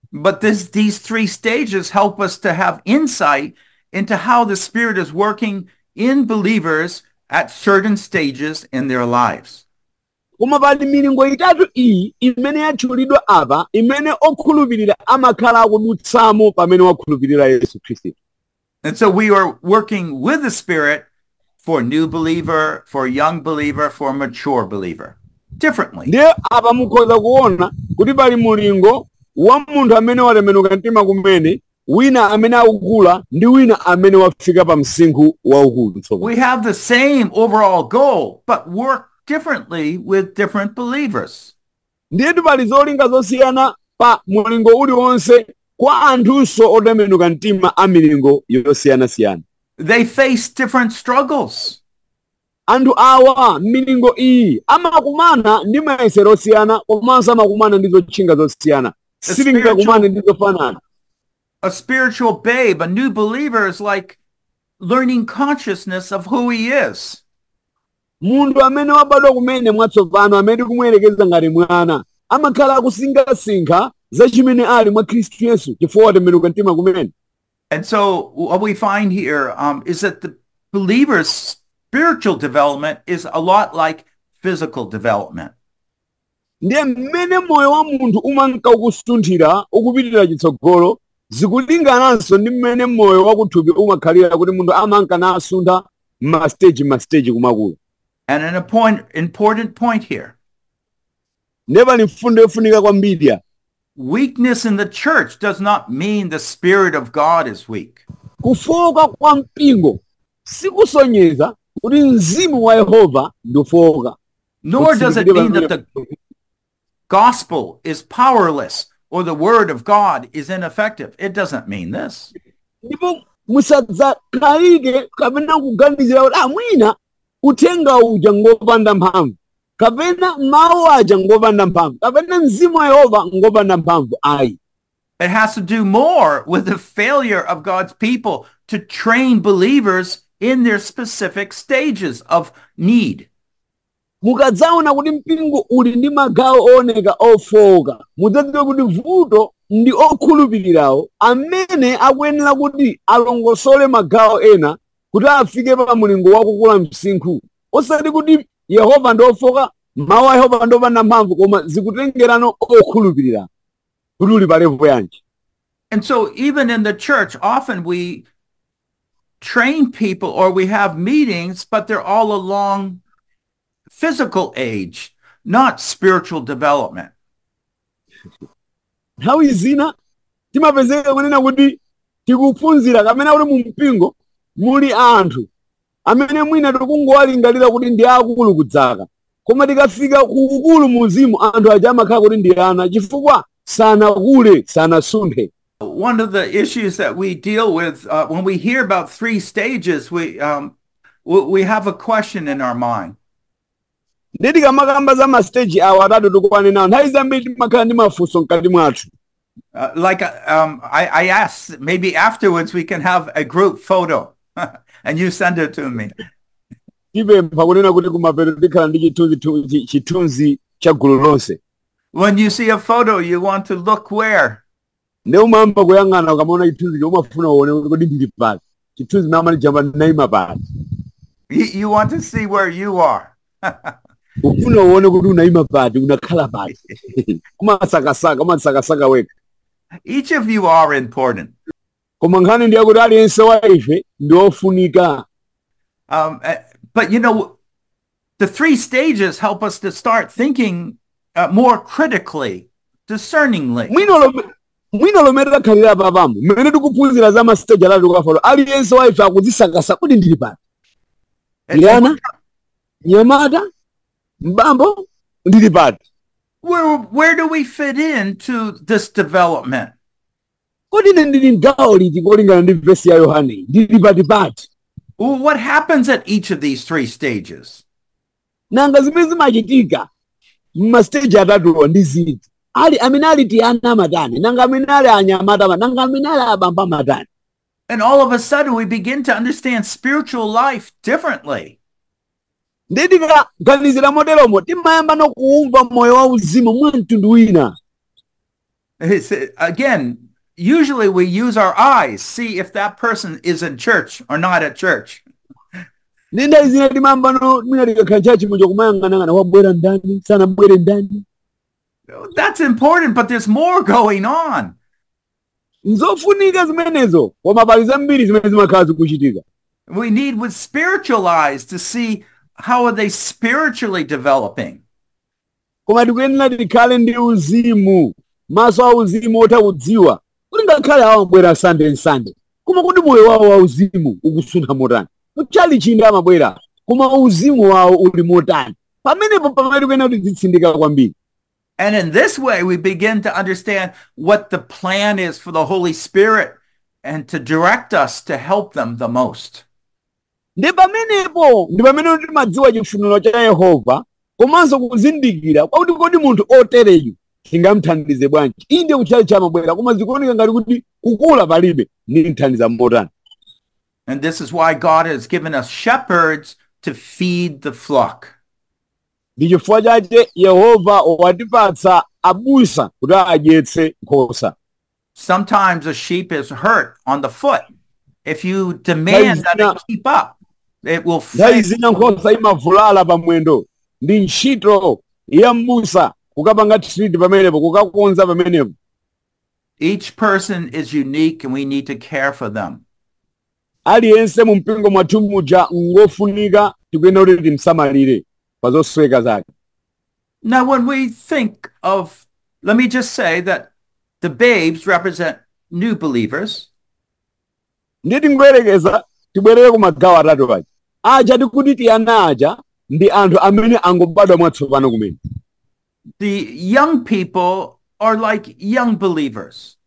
But this, these three stages help us to have insight into how the Spirit is working in believers at certain stages in their lives. Koma pali milingo itatu iyi imene yatchulidwa apa imene okhulupirira amakhala akudutsamo pamene wakhulupirira Yesu Khristu. And so we are working with the Spirit for a new believer, for a young believer, for a mature believer, differently. Ndiye apa mukhoza kuona kuti pali mulingo wa munthu amene watembenuka mtima kumene, wina amene akukula ndi wina amene wafika pa msinkhu waukulu. We have the same overall goal, but work differently with different believers. Ndiye pali zolinga zosiyana pa mulingo uliwonse kwa anthunso otembenuka mtima a milingo yosiyana-siyana. They face different struggles. Anthu awa milingo iyi amakumana ndi mayesero osiyana komanso amakumana ndi zotchinga zosiyana. Silingakumane ndi zofanana. A spiritual babe, a new believer, is like learning consciousness of who he is. Munthu amene wabadwa kumene mwatsopano amene kumuyelekeza ngati mwana amakhala akusinkhasinkha za chimene ali mwa Khristu Yesu chifukwa watembenuka mtima kumene. And so what we find here um, is that the believer's spiritual development is a lot like physical development. Ndiye mmene moyo wa munthu umanka ukusunthira ukupitirira chitsogolo zikulingananso ndi mmene moyo wakuthupi umakhalira kuti munthu amanka nasuntha ma stage ma stage kumakulu. And an point, important point here. Ndiye mfundo yofunika kwambiri ya. Weakness in the church does not mean the Spirit of God is weak. Kufoka kwa mpingo sikusonyeza kuti mzimu wa Yehova ndofoka. Nor does it mean that the gospel is powerless or the word of God is ineffective. It doesn't mean this. Ndipo musadzakalike kapena kuganizira kuti amwina uthenga uja ngopanda mphamvu kapena mawu aja ngopanda mphamvu kapena mzimu wa Yehova ngopanda mphamvu ayi. It has to do more with the failure of God's people to train believers in their specific stages of need. Mukadzaona kuti mpingo uli ndi magawo oneka ofoka mudzadziwe kuti vuto ndi okhulupirirawo amene akuyenera kuti alongosole magawo ena kuti afike pa mulingo wakukula msinkhu. Osati kuti Yehova ndi ofoka, mawu a Yehova ndopanda mphamvu koma zikutengerano okhulupirira kuti uli pa level yanji. And so even in the church, often we train people or we have meetings, but they're all along physical age, not spiritual development. Nthawi zina timapezeka kunena kuti tikuphunzira kamene uli mu mpingo muli anthu amene mwina tikungowalingalira kuti ndi akulu kudzaka koma tikafika ku ukulu mu mzimu anthu aja amakhala kuti ndi ana chifukwa sanakule sanasunthe. One of the issues that we deal with uh, when we hear about three stages, we um, we have a question in our mind. Ndeti kamakamba za ma stage awa atatu tikwanena nthawi zambiri timakhala ndi mafunso mkati mwathu. Uh, like um, I, I asked, maybe afterwards we can have a group photo and you send it to me. Tipempha kunena kuti kumapeto tikhala ndi chithunzi chithunzi cha gulu lonse. When you see a photo, you want to look where? Ne umamba kuyang'ana ukamaona chithunzi umafuna uone kuti ndili pati. Chithunzi namani jamba naima pati. You want to see where you are. Ufuna uone kuti unaima pati, unakhala pati. Kumasakasaka, kumasakasaka weka. Each of you are important. Koma nkhani ndi yakuti aliyense wa ife ndi ofunika. Um, but you know, the three stages help us to start thinking uh, more critically, discerningly. Mwino lomwe takhalira papamu, mmene tikuphunzira za ma stage atatu kafalo, aliyense wa ife akudzisakasa kuti ndili pati. Ndiyana, nyamata, mbambo, ndili pati. Where, where do we fit into this development? Kodi ndili ndawo liti kolingana ndi verse ya Yohane, ndili pati pati. Well, what happens at each of these three stages? Nanga zimene zimachitika ma stage atatu ndi ziti. Ali amene ali tiana matani, nanga amene ali anyamata, nanga amene ali abamba matani. And all of a sudden we begin to understand spiritual life differently. Ndeti kaganizira moteromo timayamba nokuumva moyo wa uzimu mwa mtundu wina. It's, again, usually we use our eyes, see if that person is in church or not at church. ndi nthawi zina timamba mwina likakhala chachi muja kumayang'anang'ana wabwera ndani sanabwere ndani. That's important, but there's more going on. Nzofunika zimenezo koma pali zambiri zimene zimakhala zikuchitika. We need with spiritual eyes to see how are they spiritually developing. Koma tikuyenera tikhale ndi uzimu, maso a uzimu otaudziwa kuti ngakhale awabwera Sunday nsande koma kuti moyo wawo wauzimu ukusuntha motani. Kuchali chinde amabwera koma uzimu wawo uli motani. Pamenepo pamene tikuyenera kuti titsindika kwambiri. And in this way, we begin to understand what the plan is for the Holy Spirit and to direct us to help them the most. Ndi pamenepo ndi pamene timadziwa chifuniro cha Yehova komanso kuzindikira kwakuti kodi munthu otereyu tingamthandize bwanji. Inde kuchali chamabwera koma zikuoneka ngati kuti kukula palibe ndi mthandiza motani. And this is why God has given us shepherds to feed the flock. Ndi chifukwa chache Yehova watipatsa abusa kuti adyetse nkhosa. Sometimes a sheep is hurt on the foot. If you demand that it keep up, it will nthawi fail. zina nkhosa imavulala pamwendo ndi ntchito ya m'busa kukapanga treat pamenepo kukakonza pamenepo. Each person is unique and we need to care for them. Aliyense mu mpingo mwathu muja ngofunika tikuyenera kuti timsamalire pa zosweka zake. Now, when we think of, let me just say that the babes represent new believers. Nditi ngoyerekeza tibwerere ku magawo atatu paja. Aja tikuti tiyana aja ndi anthu amene angobadwa mwatsopano kumene. The young people are like young believers.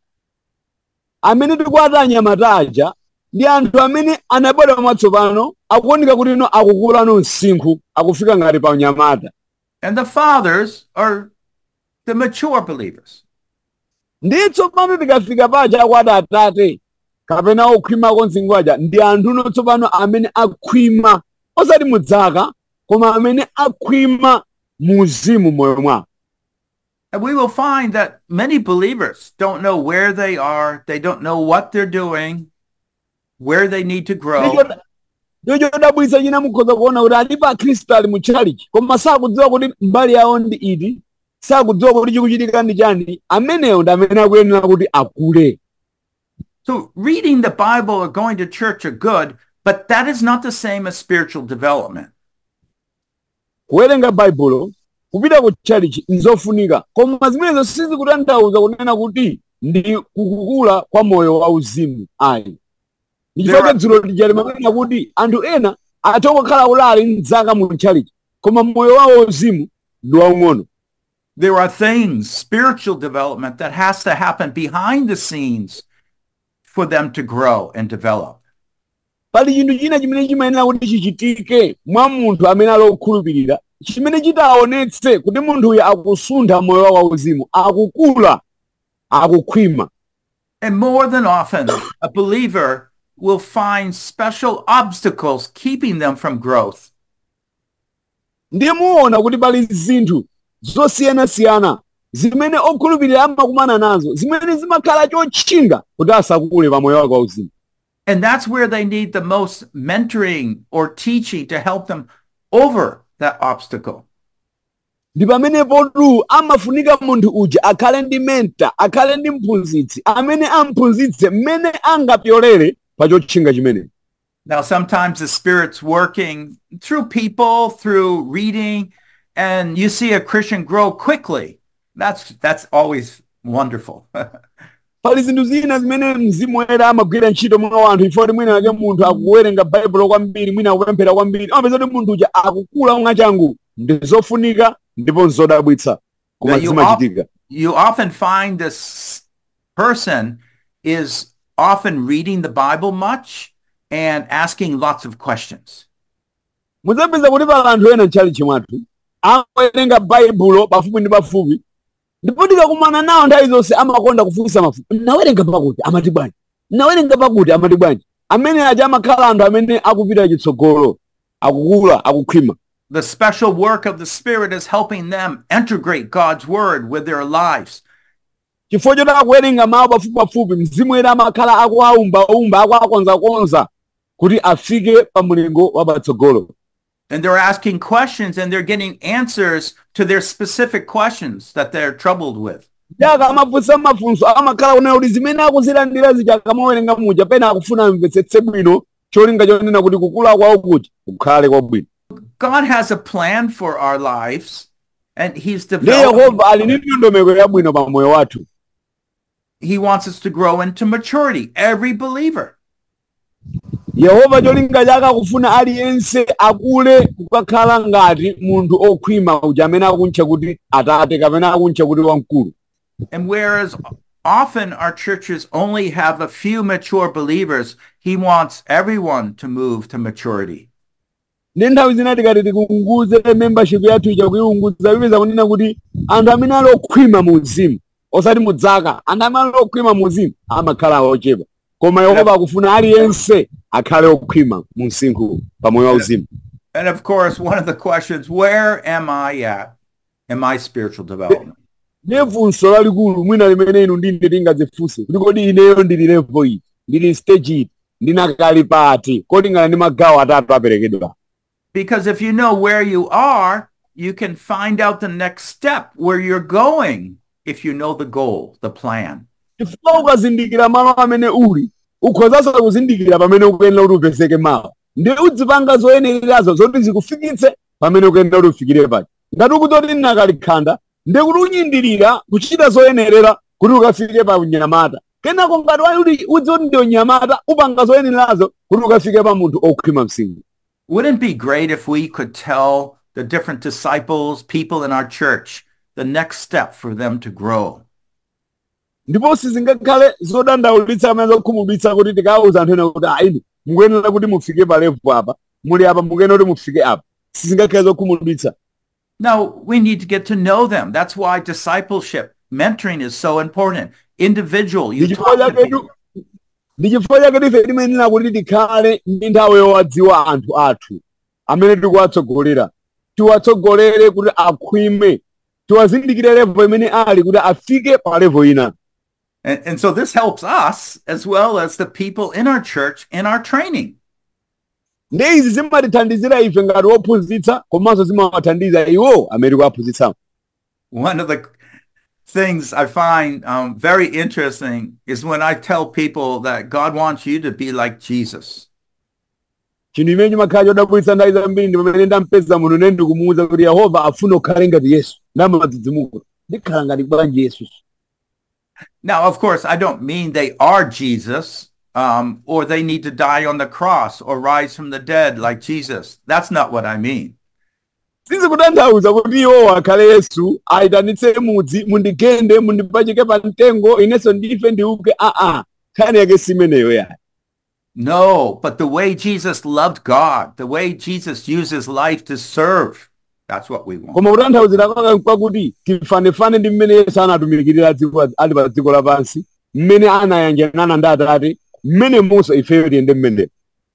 Amene tikuti anyamata aja ndi anthu amene anabadwa mwatsopano akuoneka kuti ino akukula no msinkhu akufika ngati pa unyamata. And the fathers are the mature believers. Ndi tsopano tikafika paja akwati atate kapena okhwima konzingo aja ndi anthu no tsopano amene akhwima osati mudzaka koma amene akhwima muzimu moyo mwawo. And we will find that many believers don't know where they are. They don't know what they're doing, where they need to grow. Ndicho chodabwitsa china mukhoza kuona kuti alipo akhristu ali mu chalichi koma sakudziwa kuti mbali yawo ndi iti, sakudziwa kuti chikuchitika ndi chani. Ameneyo ndi amene akuyenera kuti akule. So reading the Bible or going to church are good, but that is not the same as spiritual development. Kuwerenga Baibulo kupita ku chalichi nzofunika koma zimenezo sizikutanthauza kunena kuti ndi kukula kwa moyo wauzimu ayi. Ndichifukwa dzulo lijali makanena kuti anthu ena atokokhala ulali mdzaka mu chalichi koma moyo wawo wauzimu ndi waung'ono. There are things, spiritual development, that has to happen behind the scenes for them to grow and develop. Pali chinthu china chimene chimayenera kuti chichitike mwa munthu amene ali okhulupirira chimene chitaonetse kuti munthu uyu akusuntha moyo wawo wauzimu akukula akukhwima. And more than often, a believer will find special obstacles keeping them from growth. Ndiye muona kuti pali zinthu zosiyanasiyana zimene okhulupirira amakumana nazo zimene zimakhala chotchinga kuti asakule pa moyo wake wauzimu. And that's where they need the most mentoring or teaching to help them over that obstacle. Ndi pamenepo tu amafunika munthu uja akhale ndi mentor, akhale ndi mphunzitsi amene amphunzitse mmene angapyolere pa chotchinga chimene. Now, sometimes the Spirit's working through people, through reading, and you see a Christian grow quickly. That's that's always wonderful. Pali zinthu zina zimene mzimu woyera amagwira ntchito mwa anthu ifoti mwina ake munthu akuwerenga Baibulo kwambiri mwina akupemphera kwambiri amapeza kuti munthu uja akukula mwachangu ndi zofunika ndipo nzodabwitsa koma zimachitika. You often find this person is often reading the Bible much and asking lots of questions. Muzapeza kuti pali anthu ena m'chalichi mwathu amawerenga Baibulo pafupi ndi pafupi ndipo tikakumana nawo nthawi zonse amakonda kufunsa mafunso. Nawerenga pakuti amati bwanji, nawerenga pakuti amati bwanji. Amene aja amakhala anthu amene akupita chitsogolo akukula akukhwima. The special work of the Spirit is helping them integrate God's word with their lives. chifukwa choti akuwerenga mawu pafupipafupi mzimu ena amakhala akuwaumbaumba akuwakonzakonza kuti afike pa mulingo wa patsogolo. And they're asking questions and they're getting answers to their specific questions that they're troubled with. Yaka amafunsa mafunso amakhala kunena kuti zimene akuzilandira zija akamawerenga muja pena akufuna mvetsetse bwino cholinga chonena kuti kukula kwawo kuti kukhale kwabwino. God has a plan for our lives and he's Ndiye developing. Yehova ali ndi ndondomeko yabwino pa moyo wathu. He wants us to grow into maturity, every believer. Yehova cholinga chake akufuna aliyense akule kukakhala ngati munthu okhwima uja amene akuntcha kuti atate kapena akuntcha kuti wamkulu. And whereas often our churches only have a few mature believers, he wants everyone to move to maturity. Ndi nthawi zina tikati tikunguze membership yathu ija kuiunguza ipeza kunena kuti anthu amene ali okhwima mu uzimu osati mudzaka, anthu amene ali okhwima mu uzimu amakhala ochepa. Koma Yehova akufuna aliyense akhale okhwima mu msinkhu pa moyo wa uzimu. And of course, one of the questions, where am I at in my spiritual development? Nefunso lalikulu mwina limene inu ndinde tingadzifunse kuti kodi ineyo ndili level iyi, ndili stage iyi, ndinakali pati, kodi ngana ndi magawo atatu aperekedwa. Because if you know where you are, you can find out the next step where you're going if you know the goal, the plan. Chifukwa ukazindikira malo amene uli, ukhozanso kuzindikira pamene ukuyenera kuti upezeke mawa. Ndi udzipanga zoyenerazo zoti zikufikitse pamene ukuyenera kuti ufikire pati. Ngati ukuti ndinakalikhanda, ndi kuti unyindirira kuchita zoyenerera kuti ukafike pa unyamata. Kenako ngati wali udzi kuti ndi unyamata, upanga zoyenerazo kuti ukafike pa munthu okhwima msinkhu. Wouldn't it be great if we could tell the different disciples, people in our church, the next step for them to grow? Ndipo sizingakhale zodandaulitsa amene zokhumudwitsa kuti tikawuza anthu ena kuti ayi mukuyenera kuti mufike pa level apa, muli apa mukuyenera kuti mufike apa. Sizingakhale zokhumudwitsa. No, we need to get to know them. That's why discipleship, mentoring is so important. Individual, you talk to people. Ndi chifukwa chake ife timenera kuti tikhale ndi nthawi yowadziwa anthu athu amene tikuwatsogolera. Tiwatsogolere kuti akhwime. Tiwazindikire level imene ali kuti afike pa level ina. And, and so this helps us as well as the people in our church in our training. Ndi izi zimatithandizira ife ngati ophunzitsa komanso zimawathandiza iwo amene tikuwaphunzitsa. One of the things I find um, very interesting is when I tell people that God wants you to be like Jesus. Chinthu chimene chimakhala chodabwitsa nthawi zambiri ndi pamene ndampeza munthu ne ndikumuwuza kuti Yehova afuna ukhale ngati Yesu. Ndamadzidzimuka. Ndikhala ngati bwanji Yesu. Now, of course, I don't mean they are Jesus um, or they need to die on the cross or rise from the dead like Jesus. That's not what I mean. Sizikutanthauza kuti iwo akhale Yesu ayitanitse mudzi mundigende mundipachike pa mtengo inenso ndife ndiuke a a nkhani yake simeneyo ya. No, but the way Jesus loved God, the way Jesus used his life to serve, that's what we want. Koma kutanthauzira kwake kwakuti tifanefane ndi mmene Yesu anatumikirira dziko ali pa dziko lapansi, mmene anayanjanana ndi Atate, mmene monso ifeyo tiyende mmene.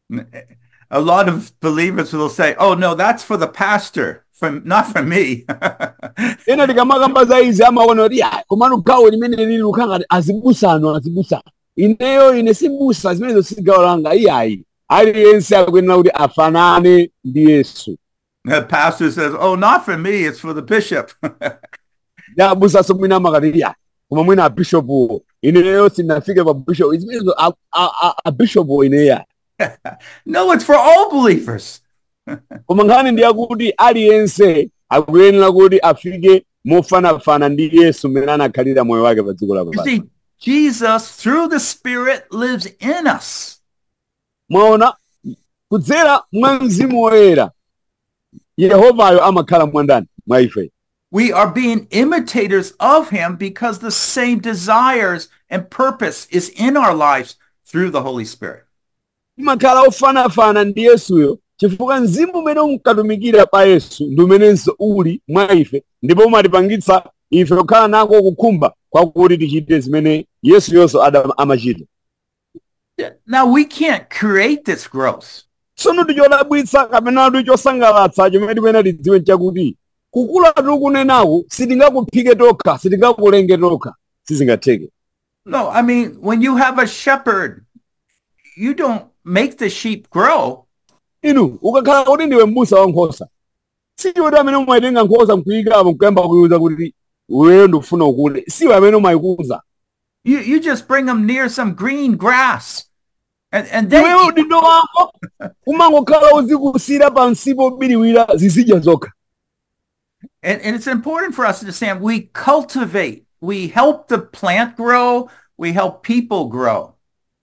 A lot of believers will say, oh no, that's for the pastor, for, not for me. Ena tikamakamba za izi amaona kuti ya komano gawo limene lili lukhanga azibusano azibusa. Ineyo ine sibusa zimene zosigawo langa iyayi. Aliyense akuyenera kuti afanane ndi Yesu. The pastor says, oh, not for me, it's for the bishop. Ya busa so mwina makati ya koma mwina a bishop wo. Ineyo sinafike pa bishop. Zimene a, a, a bishop wo ineya. No, it's for all believers. Koma nkhani ndi yakuti aliyense akuyenera kuti afike mofanafana ndi Yesu mmene anakhalira moyo wake pa dziko You lapansi. see, Jesus, through the Spirit, lives in us. Mwaona kudzera mwa Mzimu Woyera Yehovayo amakhala mwandani mwa ife. We are being imitators of him because the same desires and purpose is in our lives through the Holy Spirit. Timakhala ofanafana ndi Yesuyo chifukwa mzimu umene unkatumikira pa Yesu ndi umenenso uli mwa ife ndipo umatipangitsa ife kukhala nako kukhumba kwakuti tichite zimene Yesu yonso amachita. Now, we can't create this growth. Tsono tichodabwitsa kapena tichosangalatsa chimene timene tidziwe chakuti kukula tikunenaku sitingakuphike tokha sitingakulenge tokha sizingatheke. No, I mean, when you have a shepherd, you don't make the sheep grow. Inu ukakhala kuti ndiwe m'busa wa nkhosa, siwe kuti amene umayitenga nkhosa mkuyikamo mkuyamba kuyiuza kuti weyo ndikufuna ukule, siwe amene umayikuza. You you just bring them near some green grass, and and they. Iweyo udindo wako umangokhala uzikusira pansipo biliwira zizidya zokha. And, and it's important for us to understand we cultivate, we help the plant grow, we help people grow.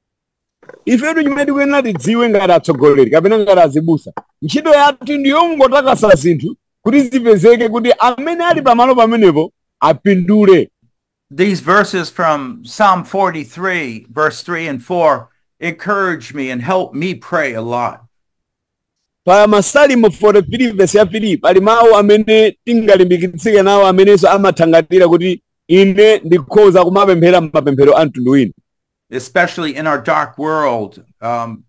Ifetu chimene tikuyenera tidziwe ngati atsogoleri kapena ngati azibusa, ntchito yathu ndiyongotakasa zinthu kuti zipezeke kuti amene ali pamalo pamenepo apindule. These verses from Psalm forty-three, verse three and four, encourage me and help me pray a lot. Pa Masalimo forty-three verse ya three pali mawu amene tingalimbikitsike nawo amenenso amathangatira kuti ine ndikhoza kumapemphera mapemphero a mtundu wina. Especially in our dark world, um,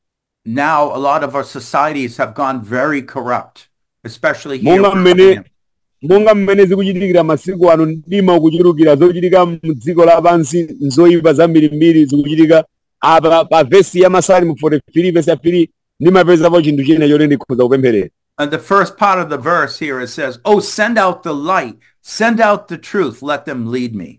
now a lot of our societies have gone very corrupt, especially here. Monga mmene monga mmene zikuchitikira masiku ano mdima ukuchulukira zochitika mdziko lapansi nzoyipa zambirimbiri zikuchitika apa pa verse ya Masalimo forty-three verse ya three ndimapezapo chinthu china choti ndikhoza kupempherera. And the first part of the verse here, it says, oh, send out the light, send out the truth, let them lead me.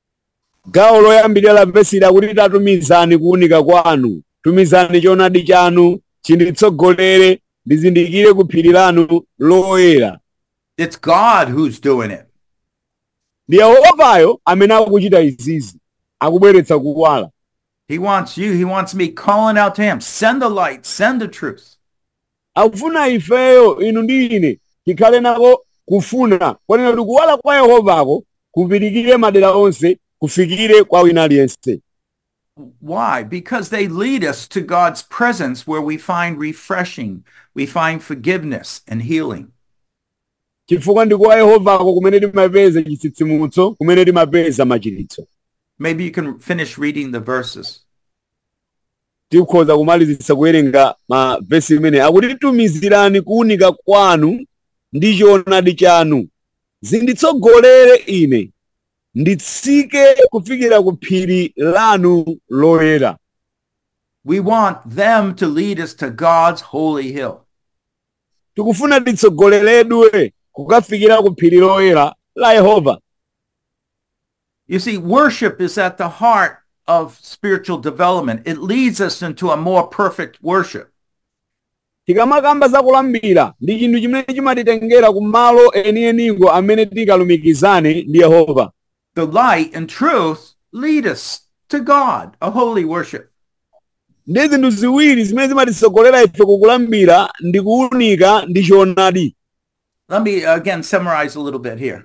Gawo loyambirira la verse ila kuti tatumizani kuunika kwanu, tumizani choonadi chanu, chinditsogolere, ndizindikire ku phiri lanu loyera. It's God who's doing it. Ndi Yehovayo amene akuchita izizi, akubweretsa kuwala. He wants you, he wants me calling out to him, send the light, send the truth. Akufuna ifeyo inu ndi ine tikhale nako kufuna kwanena kuti kuwala kwa Yehovako kupirikire madera onse kufikire kwa wina aliyense. Why? Because they lead us to God's presence where we find refreshing, we find forgiveness and healing. Chifukwa ndi kwa Yehovako kumene timapeza chitsitsimutso, kumene timapeza machiritso. Maybe you can finish reading the verses. Tikhoza kumalizitsa kuwerenga ma verse imene akuti tumizirani kuunika kwanu ndi choonadi chanu, zinditsogolere ine nditsike kufikira ku phiri lanu loyera. We want them to lead us to God's holy hill. Tikufuna titsogoleredwe kukafikira ku phiri loyera la Yehova. You see, worship is at the heart of spiritual development. It leads us into a more perfect worship. Tikamakamba za kulambira ndi chinthu chimene chimatitengera ku malo enienigo amene tikalumikizane ndi Yehova. The light and truth lead us to God, a holy worship. Ndi zinthu ziwiri zimene zimatitsogolera ife kukulambira ndi kuunika ndi choonadi. Let me again summarize a little bit here.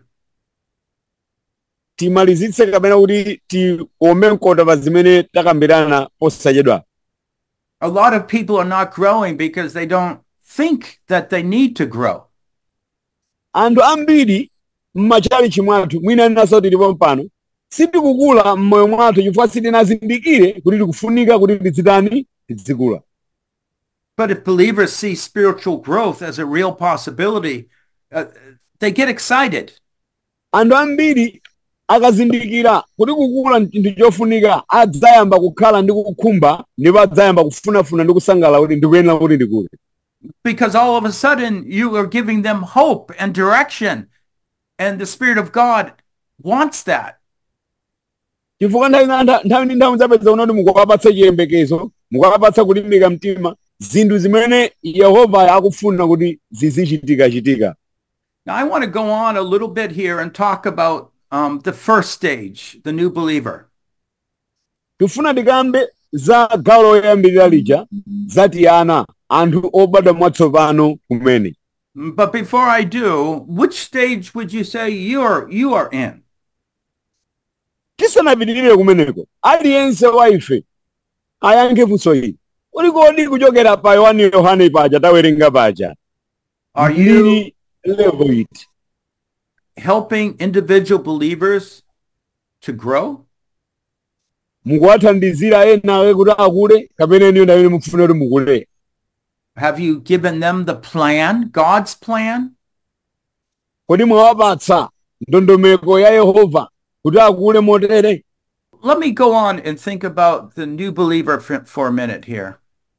Timalizitse kapena kuti tiombe mkota pa zimene takambirana posachedwa. A lot of people are not growing because they don't think that they need to grow. Anthu ambiri m'machalichi mwathu mwina naso tilipo mpano sitikukula m'moyo mwathu chifukwa sitinazindikire kuti tikufunika kuti tizitani tizikula. But if believers see spiritual growth as a real possibility, uh, they get excited. Anthu ambiri akazindikira kuti kukula ndi chofunika adzayamba kukhala ndi kukhumba ndipo adzayamba kufunafuna ndi kusangala kuti ndikuyenera kuti ndikule. Because all of a sudden you are giving them hope and direction, and the Spirit of God wants that. Chifukwa nthawi ndi nthawi zapeza unoti mukawapatsa chiyembekezo, mukawapatsa kulimbika mtima, zinthu zimene Yehova akufuna kuti zizichitika chitika. Now I want to go on a little bit here and talk about um, the first stage, the new believer. Tufuna tikambe za gawo loyambirira lija zati ana anthu obadwa mwatsopano kumene. But before I do, which stage would you say you're you are in? Tisanapitirire kumeneko, aliyense wa ife ayankhe funso ili. Uli kodi kuchokera pa Yohane Yohane paja tawerenga paja. Are you level it? Helping individual believers to grow? Mukuwathandizira ena kuti akule kapena eniyo ndamene mufuna kuti mukule. Have you given them the plan, God's plan? Kodi mwawapatsa ndondomeko ya Yehova kuti akule motere. Let me go on and think about the new believer for, for a minute here.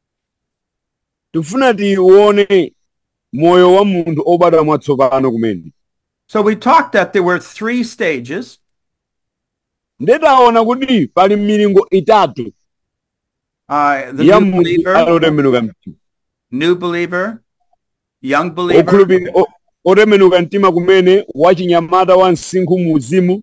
Tifuna tione moyo wa munthu obadwa mwatsopano kumene. So we talked that there were three stages. Ndetaona kuti pali milingo itatu Uh, the ya new munthu believer, alotembenuka mtima. new believer, young believer, Okhulupirira o- otembenuka mtima kumene wachinyamata wa msinkhu muzimu,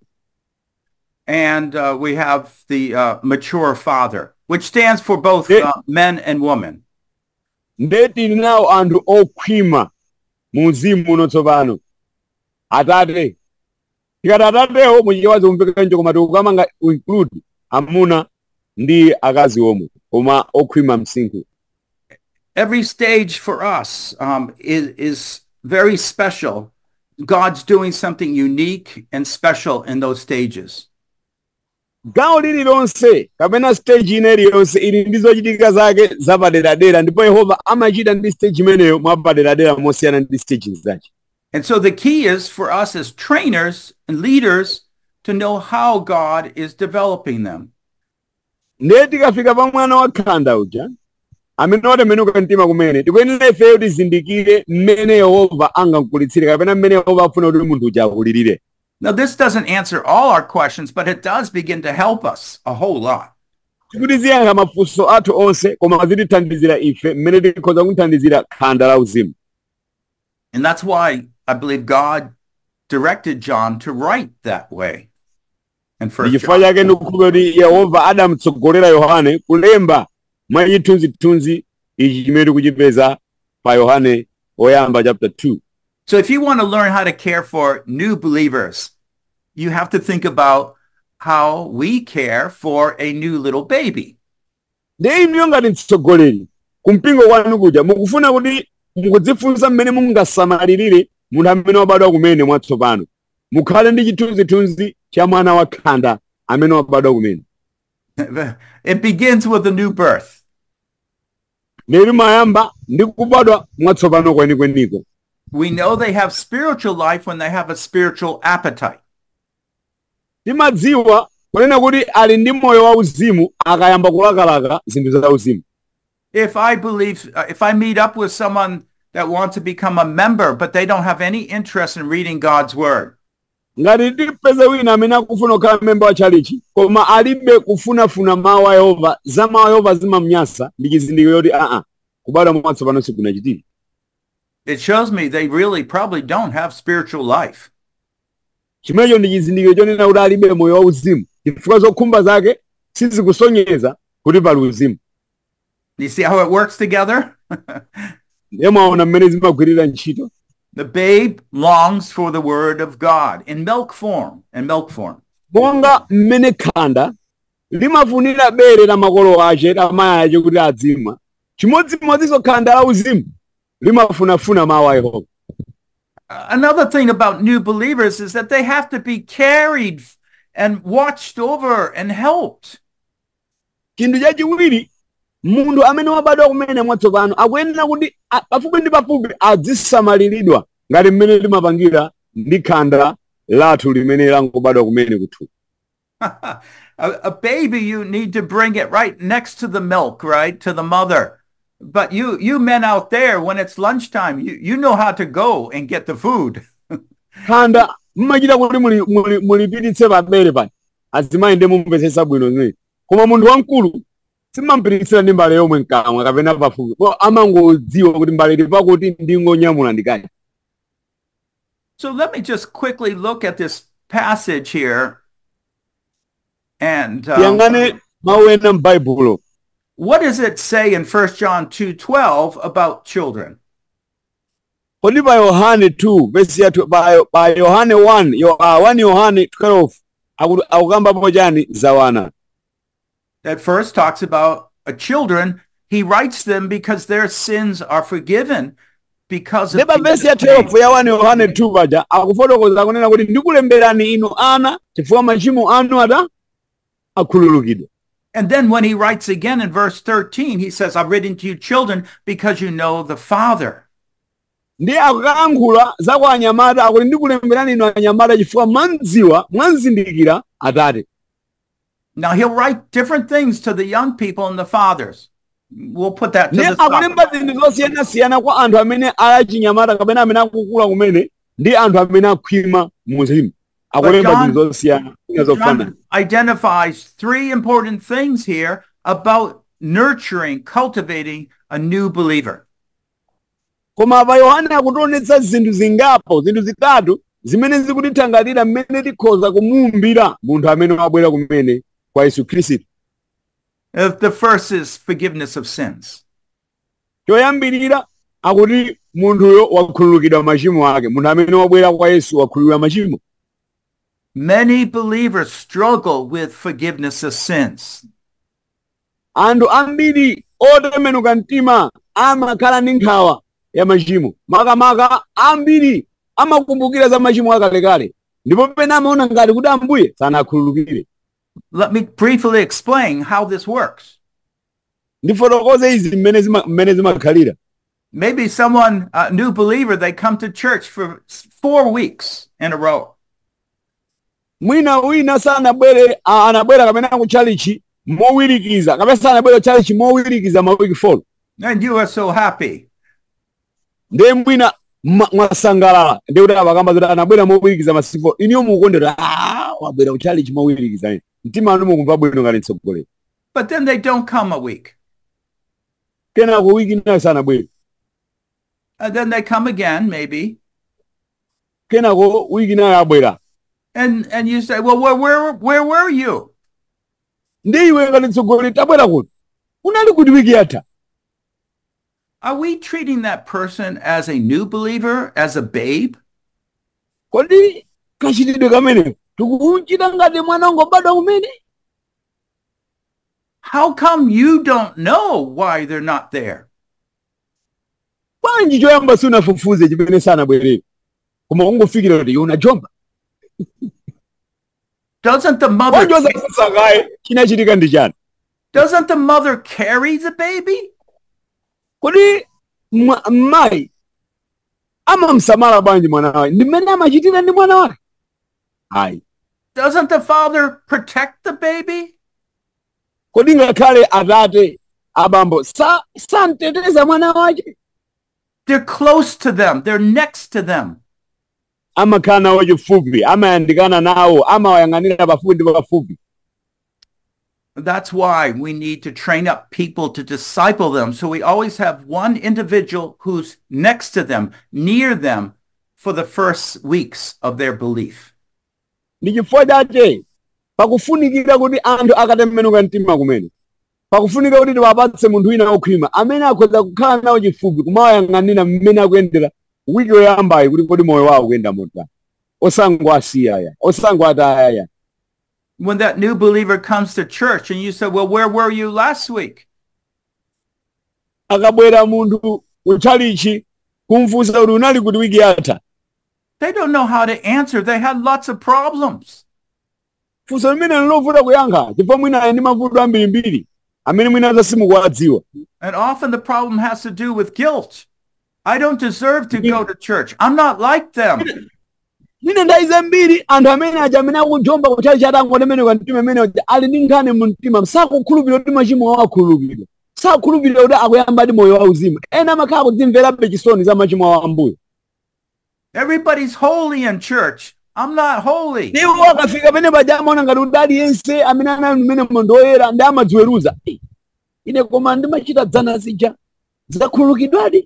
and uh, we have the uh, mature father, which stands for both Yeah. uh, men and women. nde tili nawo anthu okhwima muzimu uno tsopano, atate. Tikati atatewo muchichewa umveka njo koma tikukamanga include amuna ndi akazi omwe koma okhwima msinkhu. Every stage for us um, is, is very special. God's doing something unique and special in those stages. Gawo lililonse kapena stage ina iliyonse ili ndi zochitika zake zapaderadera, ndipo Yehova amachita ndi stage imeneyo mwapaderadera mosiyana ndi stages zake. And so the key is for us as trainers and leaders to know how God is developing them. Ndiye tikafika pa mwana wakhanda uja amene watembenuka mtima kumene, tikuyenera ifeyo tizindikire mmene Yehova angamkulitsire kapena mmene Yehova afuna kuti munthu uja akulirire. Now, this doesn't answer all our questions, but it does begin to help us a whole lot. Tikuti ziyankha mafunso athu onse koma zitithandizira ife mmene tikhoza kuthandizira khanda la uzimu. And that's why I believe God directed John to write that way. And Ndi first chifukwa John. chake ndikukhulupirira kuti Yehova adamutsogolera Yohane kulemba mwa chithunzithunzi ichi chimene tikuchipeza pa Yohane oyamba chapter two. So if you want to learn how to care for new believers, you have to think about how we care for a new little baby. Ndiye inu ngati mtsogoleri kumpingo kwanu kuja mukufuna kuti mukudzifunsa mmene mungasamalirire munthu amene wabadwa kumene mwatsopano, mukhale ndi chithunzithunzi cha mwana wakhanda amene wabadwa kumene. It begins with a new birth. Ndiye limayamba ndi kubadwa mwatsopano kwenikweniko. We know they have spiritual life when they have a spiritual appetite. Timadziwa kunena kuti ali ndi moyo wauzimu akayamba kulakalaka zinthu za uzimu. If I believe, uh, if I meet up with someone that wants to become a member, but they don't have any interest in reading God's word, Ngati tipeze wina amene akufuna kukhala member wa chalichi koma alibe kufunafuna mawu a Yehova, za mawu a Yehova zimamnyasa, ndi chizindikiro choti aa kubadwa mwatsopano sikunachitira. it shows me they really probably don't have spiritual life. Chimenecho ndi chizindikiro chonena kuti alibe moyo wauzimu, chifukwa zokhumba zake sizikusonyeza kuti pali uzimu. You see how it works together? Ndiye mwaona mmene zimagwirira ntchito. The babe longs for the word of God in milk form, in milk form. Monga mmene khanda limafunira bere la makolo ache la amayi ache kuti adzimwa, chimodzimodzinso khanda la uzimu limafunafuna mawu a Yehova. Another thing about new believers is that they have to be carried and watched over and helped. Chinthu chachiwiri, munthu amene wabadwa kumene mwatsopano akuyenera kuti a- pafupi ndi pafupi azisamaliridwa ngati mmene limapangira ndi khanda lathu limene langobadwa kumene kuthu. a, a baby, you need to bring it right next to the milk, right, to the mother. But you, you men out there, when it's lunchtime, you, you know how to go and get the food. Khanda mmachita kuti muli- muli- mulipititse pabere pani azimayi ndi mumvetsetsa bwino zimene, koma munthu wamkulu simampititsira ndi mbale yomwe mkamwa kapena pafupi, po amangodziwa kuti mbale ili pakuti ndingonyamula ndikaya. So let me just quickly look at this passage here. And um, Tiyang'ane mawu ena m'Baibulo. what does it say in First John two twelve about children? Kodi pa Yohane two verse ya tu- pa pa Yohane one yo uh, one Yohane twelve aku- akukambapo chani za wana. That first talks about a children. He writes them because their sins are forgiven because of Ndipo verse ya Jesus' name. twelve ya one Yohane two paja akufotokoza kunena kuti ndikulemberani inu ana chifukwa machimo anu ata akhululukidwa. And then when he writes again in verse thirteen, he says, I've written to you children because you know the Father. Ndiye akukayankhula za kwa anyamata akuti ndikulemberani inu anyamata chifukwa mwandziwa mwanzindikira Atate. Now he'll write different things to the young people and the fathers. We'll put that to Ne the side. akulemba zinthu zosiyana-siyana kwa anthu amene alachinyamata kapena amene akukula kumene ndi anthu amene akhwima muzimu. Akulemba zinthu zosiyana zofana. John identifies three important things here about nurturing, cultivating a new believer. Koma apa Yohane akutionetsa zinthu zingapo, zinthu zitatu zimene zikutithangatira mmene tikhoza kumuumbira munthu amene wabwera kumene kwa Yesu Khristu. Uh, The first is forgiveness of sins. Choyambirira akuti munthuyo wakhululukidwa machimo ake, munthu amene wabwera kwa Yesu wakhululukidwa machimo. Many believers struggle with forgiveness of sins. Anthu ambiri otembenuka mtima amakhala ndi nkhawa ya machimo, makamaka ambiri amakumbukira za machimo akalekale ndipo pena amaona ngati kuti Ambuye sanakhululukire. Let me briefly explain how this works. Ndifotokoze izi mmene zima- mmene zimakhalira. Maybe someone, a new believer, they come to church for four weeks in a row. Mwina wina sanabwere a- anabwera kapena kuchalichi mowirikiza kapena sanabwera kuchalichi mowirikiza mawiki four. And you are so happy. Ndiye mwina mwa- mwasangalala ndiye kuti apakamba zoti anabwera mowirikiza masiku four. Iniyo mukukondera ah wabwera kuchalichi mowirikiza ine. Mtima anu mukumva bwino ngati mtsogoleri. But then they don't come a week. Kenako wiki nayo sanabwere. And then they come again, maybe. Kenako wiki nayo abwera. And and you say, well, where where where were you? Ndiye iwe ngati mtsogoleri tabwera kuti. Unali kuti wiki yatha. Are we treating that person as a new believer, as a babe? Kodi kachitidwe kamene tikuchita ngati mwana wangobadwa kumene? How come you don't know why they're not there? Bwanji choyamba sunafufuze chimene sanabwerere. Koma ungofikira kuti yona jomba. Doesn't the mother Bwanji osafunsa kaye chinachitika ndi chani? doesn't the mother carry the baby? Kodi mwa- mayi amamsamala bwanji mwana wake? Ndi mmene amachitira ndi mwana wake? Ayi. Doesn't the father protect the baby? Kodi ngakhale atate abambo sa samteteza mwana wake? They're close to them. They're next to them. Amakhala nawo chifupi, amayandikana nawo, amawayang'anira pafupi ndi pafupi. That's why we need to train up people to disciple them. So we always have one individual who's next to them, near them, for the first weeks of their belief. Ndi chifukwa chake pakufunikira kuti anthu akatembenuka mtima kumene. Pakufunika kuti tiwapatse munthu wina wokhwima amene akhoza kukhala nawo chifupi kumawayang'anira mmene akuyendera wiki yoyambayi kuti kodi moyo wawo kuyenda motani. Osangowasiyaya, osangowatayaya. When that new believer comes to church and you say, well, where were you last week? Akabwera munthu kuchalichi kumfunsa kuti unali kuti wiki yatha. They don't know how to answer. They had lots of problems. Funso limene lilovuta kuyankha chifukwa mwina ali ndi mavuto ambirimbiri amene mwina simukuwadziwa. And often the problem has to do with guilt. I don't deserve to go to church. I'm not like them. Mwina nthawi zambiri anthu amene aja amene akujomba kuchalichi atangotembenuka mtima amene aja ali ndi nkhani mu mtima sakukhulupirira kuti machimo awo akhululukidwa. Sakukhulupirira kuti akuyamba ndi moyo wauzimu. Ena amakhala kudzimverabe chisoni za machimo awo Ambuye. Everybody's holy in church. I'm not holy. Iwo akafika pene paja amaona ngati kuti aliyense amene anali mmene mondo woyera ndi amadziweruza. "Eh, ine koma ndimachita dzana zija zakhululukidwadi."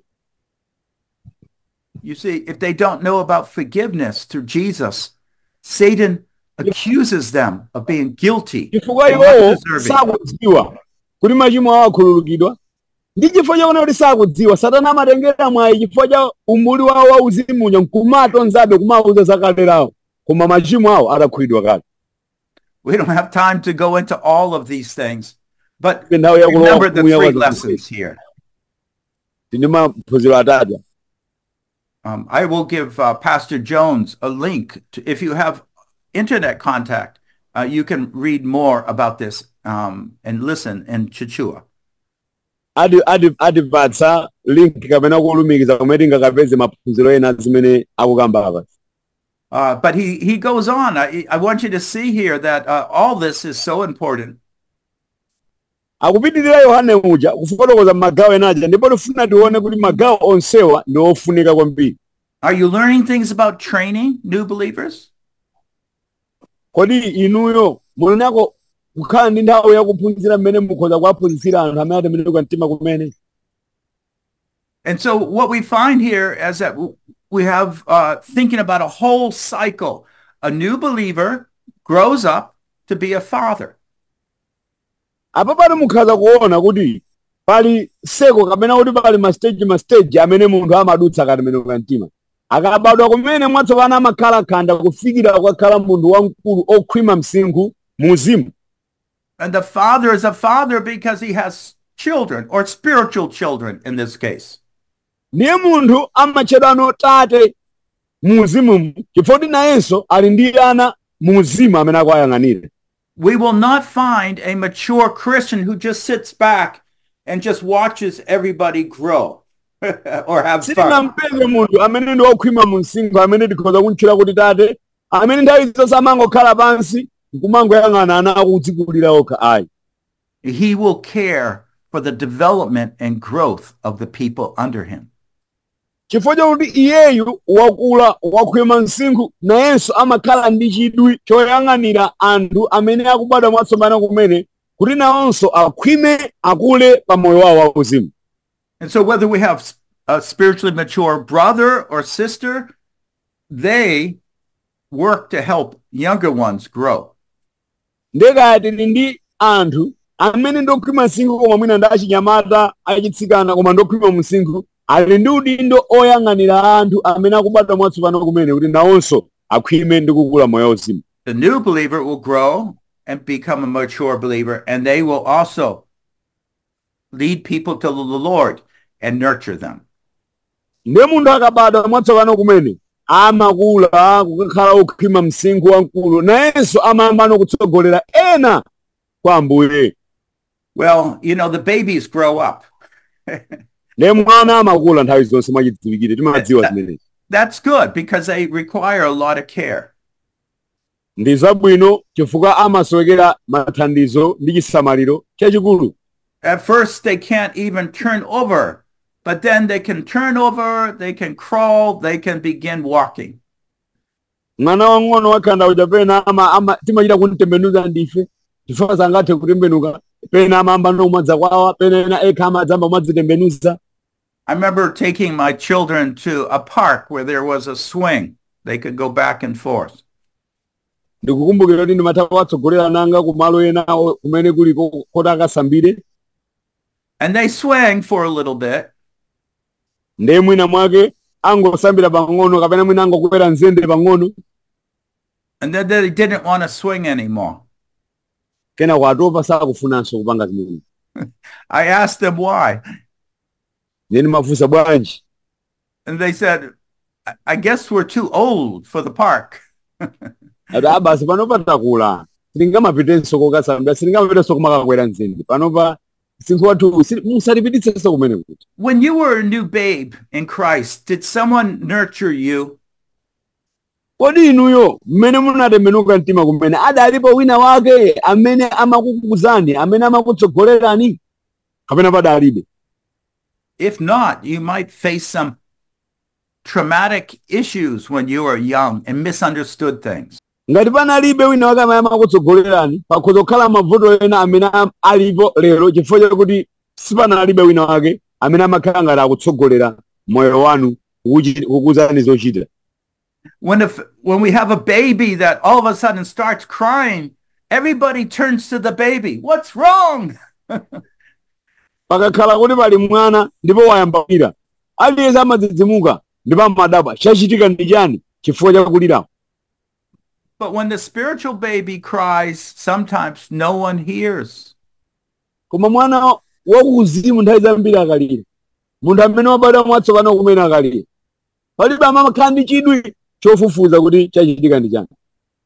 You see, if they don't know about forgiveness through Jesus, Satan accuses them of being guilty. Chifukwa and not iwowo deserving. sakudziwa kuti machimo awo akhululukidwa. Ndi chifukwa chakuona kuti sakudziwa, Satana amatengera mwayi chifukwa cha umuli wawo wauzimunya nkumatonzabe kumawuza zakalerawo. Koma machimo awo adakhululukidwa kale. We don't have time to go into all of these things, but Nthawi yakulowa remember the kumuya three kwa lessons here. Ndi maphunziro atatu. Um, I will give uh, Pastor Jones a link to, if you have internet contact, uh, you can read more about this um, and listen in Chichua. Adi adi adipatsa link kapena kulumikiza kumene tingakapeze maphunziro ena zimene akukamba apa. Uh, but he, he goes on. I, I want you to see here that uh, all this is so important. Akupitirira Yohane uja kufotokoza magawo enaja ndipo tifuna tione kuti magawo onsewa ndi ofunika kwambiri. Are you learning things about training new believers? Kodi inuyo mulinako kukhala ndi nthawi yakuphunzira mmene mukhoza kuwaphunzitsira anthu amene atembenuka mtima kumene? And so what we find here is that we have uh, thinking about a whole cycle. A new believer grows up to be a father. Apa pano mukhaza kuona kuti pali seko kapena kuti pali mastage mastage amene munthu amadutsa akatembenuka mtima. Akabadwa kumene mwatsopano amakhala khanda kufikira kukakhala munthu wamkulu okhwima msinkhu muzimu. And the father is a father because he has children or spiritual children in this case. Ndiye munthu amachedwano tate muzimu chifukwa nayenso ali ndi ana muzimu amene akuyang'anira. We will not find a mature Christian who just sits back and just watches everybody grow or have fun. Sitinampeze munthu amene ndi okhwima mu msinkhu amene tikhoza kuntchula kuti tate amene nthawi zonse amangokhala pansi nkumangoyang'ana ana akudzikulira okha ayi. He will care for the development and growth of the people under him. Chifukwa chakuti iyeyu wakula wakhwima msinkhu nayenso amakhala ndi chidwi choyang'anira anthu amene akubadwa mwatsopano kumene kuti nawonso akhwime akule pa moyo wawo wauzimu. And so whether we have a spiritually mature brother or sister, they work to help younger ones grow. Ndekati ndi anthu amene ndokhwima msinkhu koma mwina ndi achinyamata achitsikana koma ndokhwima msinkhu ali ndi udindo oyang'anira anthu amene akubadwa mwatsopano kumene kuti nawonso akhwime ndi kukula moyo wauzimu. The new believer will grow and become a mature believer, and they will also lead people to the Lord and nurture them. Ndiye munthu akabadwa mwatsopano kumene amakula kukakhala okhwima msinkhu wamkulu nayenso amayamba kutsogolera ena kwa Ambuye. Well, you know, the babies grow up. Ne mwana amakula nthawi zonse mwachidziwikire timadziwa zimenezi. That's good because they require a lot of care. Ndi zabwino chifukwa amasowekera mathandizo ndi chisamaliro chachikulu. At first they can't even turn over, but then they can turn over, they can crawl, they can begin walking. Mwana wang'ono wakhanda uja pena ama ama timachita kuntembenuza ndife chifukwa sangathe kutembenuka pena amamba nomadza kwawa pena ena ekha amadzamba madzitembenuza. I remember taking my children to a park where there was a swing. They could go back and forth. Ndikukumbukira kuti ndimatha kuwatsogolera nanga kumalo ena kumene kuli koti akasambire. And they swang for a little bit. Ndiye mwina mwake angosambira pang'ono kapena mwina angokwera nzende pang'ono. And then they didn't want to swing anymore. Kena kwatopa sakufunanso kupanga zimene. I asked them why. Then mafusa bwanji. And they said, I guess we're too old for the park. Ata basi panopa takula. Sitingamapitenso kokasambira, sitingamapitenso kumakakwera nzende. Panopa sinkhu wathu musatipititsenso kumene kuti. When you were a new babe in Christ, did someone nurture you? Kodi inuyo mmene munatembenuka mtima kumene adalipo wina wake amene amakukuzani amene amakutsogolerani kapena padalibe? If not, you might face some traumatic issues when you were young and misunderstood things. Ngati panalibe wina wake amene amakutsogolerani pakhoza kukhala mavuto ena amene alipo lero chifukwa chakuti sipanalibe wina wake amene amakhala ngati akutsogolera moyo wanu kukuzani zochita. When if when we have a baby that all of a sudden starts crying, everybody turns to the baby. What's wrong? Pakakhala kuti pali mwana ndipo wayambira aliyense amadzidzimuka ndipo amadabwa chachitika ndi chani chifukwa chakulira. But when the spiritual baby cries, sometimes no one hears. Koma mwana wakuzimu nthawi zambiri akalira munthu amene wabadwa mwatsopano kumene akalira palibe amakhala ndi chidwi chofufuza kuti chachitika ndi chani.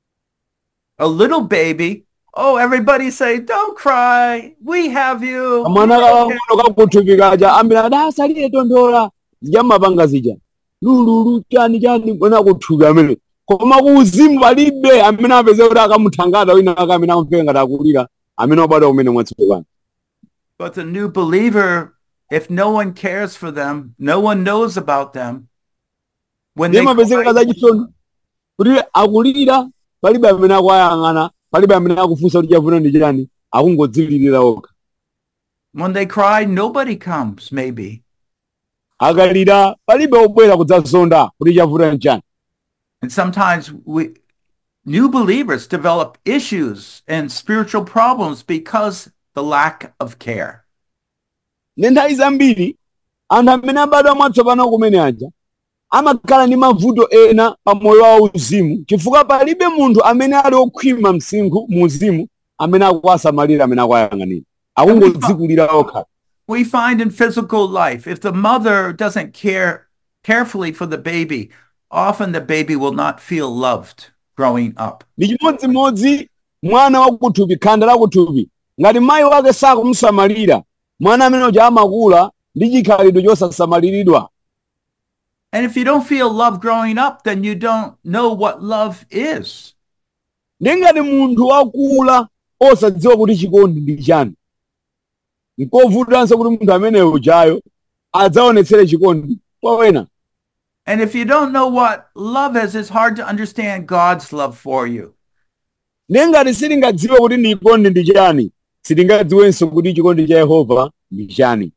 A little baby, oh, everybody say, don't cry, we have you. Mwana wang'ono kakuthupikaja ambira adasalire tondola zijamapanga zija lululu chani chani mwana akuthuka amene koma kuuzimu palibe amene apeze kuti akamuthangata wina ake amene amupenge ngati akulira amene wabadwa kumene mwatsopano. But the new believer, if no one cares for them, no one knows about them, when they mapezeka zachisoni kuti akulira palibe amene akuwayang'ana, palibe amene akufunsa kuti chavuta ndi chani, akungodzilirira okha. When they cry, nobody comes, maybe. Akalira palibe obwera kudzazonda kuti chavuta nchani. And sometimes we new believers develop issues and spiritual problems because the lack of care. Nthawi zambiri anthu amene abadwa mwatsopano kumene aja amakhala ndi mavuto ena pa moyo wa uzimu chifukwa palibe munthu amene ali okhwima msinkhu mu uzimu amene akuwasamalira amene akuwayang'anira akungodzikulira okha. We find in physical life, if the mother doesn't care carefully for the baby, often the baby will not feel loved growing up. Ndi chimodzimodzi mwana wakuthupi, khanda lakuthupi, ngati mayi wake sakumusamalira, mwana amene uja amakula ndi chikhalidwe chosasamaliridwa. And if you don't feel love growing up, then you don't know what love is. Ndi ngati munthu wakula osadziwa kuti chikondi ndi chani, nkovutanso kuti munthu amene ujayo adzaonetsere chikondi kwa wena. And if you don't know what love is, it's hard to understand God's love for you. Ndi ngati sitingadziwe kuti ndi chikondi ndi chani, sitingadziwenso kuti chikondi cha Yehova ndi chani.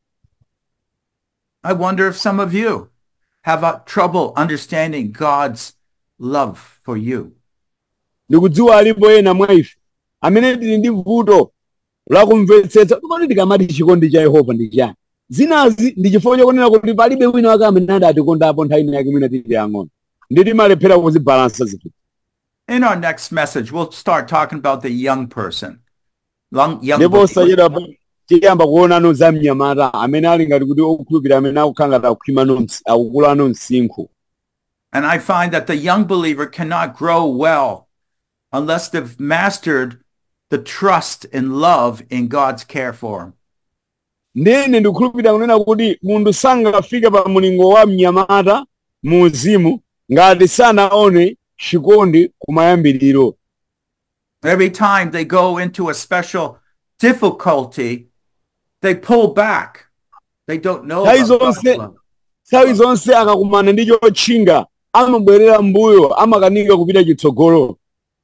I wonder if some of you have a trouble understanding God's love for you. Ndikudziwa alipo ena mwa ife amene tili ndi vuto lakumvetsetsa kuti tikamati chikondi cha Yehova ndi chani. Zinazi ndi chifukwa chokunena kuti palibe wina wake amene adatikondapo nthawi yake mwina tili ang'ono. Ndi timalephera kuzibalansa zinthu. In our next message, we'll start talking about the young person. Long, young ndipo sayira tiyamba kuonano za mnyamata amene ali ngati kuti okhulupirira amene akukhala ngati akukhwima nonse akukula nonsinkhu. And I find that the young believer cannot grow well unless they've mastered the trust and love in God's care for him. Ndine ndikukhulupirira kunena kuti munthu sangafike pa mulingo wa mnyamata mu uzimu ngati sanaone chikondi kumayambiriro. Every time they go into a special difficulty, they pull back. They don't know about God's love. Nthawi zonse akakumana ndi chotchinga amabwerera mbuyo amakanika kupita chitsogolo.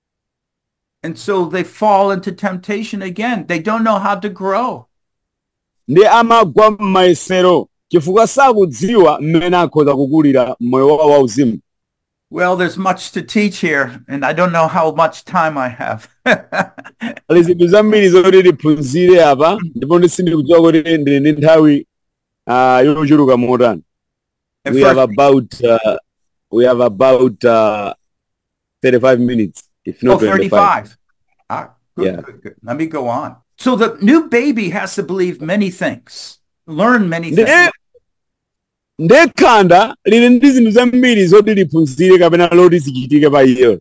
And so they fall into temptation again. They don't know how to grow. Ndi amagwa m'mayesero chifukwa sakudziwa mmene akhoza kukulira moyo wawo wauzimu. Well, there's much to teach here, and I don't know how much time I have. Ali zinthu zambiri zoti tiphunzire apa ndipo ndisindikudziwa kuti ndili ndi nthawi yochuluka motani. We have about uh, we have about uh, thirty-five minutes, if not oh, thirty-five. Ah, good, yeah. good, good. Let me go on. So the new baby has to believe many things, learn many Nde, things. Ndekhanda lili ndi zinthu zambiri zoti liphunzire kapena loti zichitike pa iyo.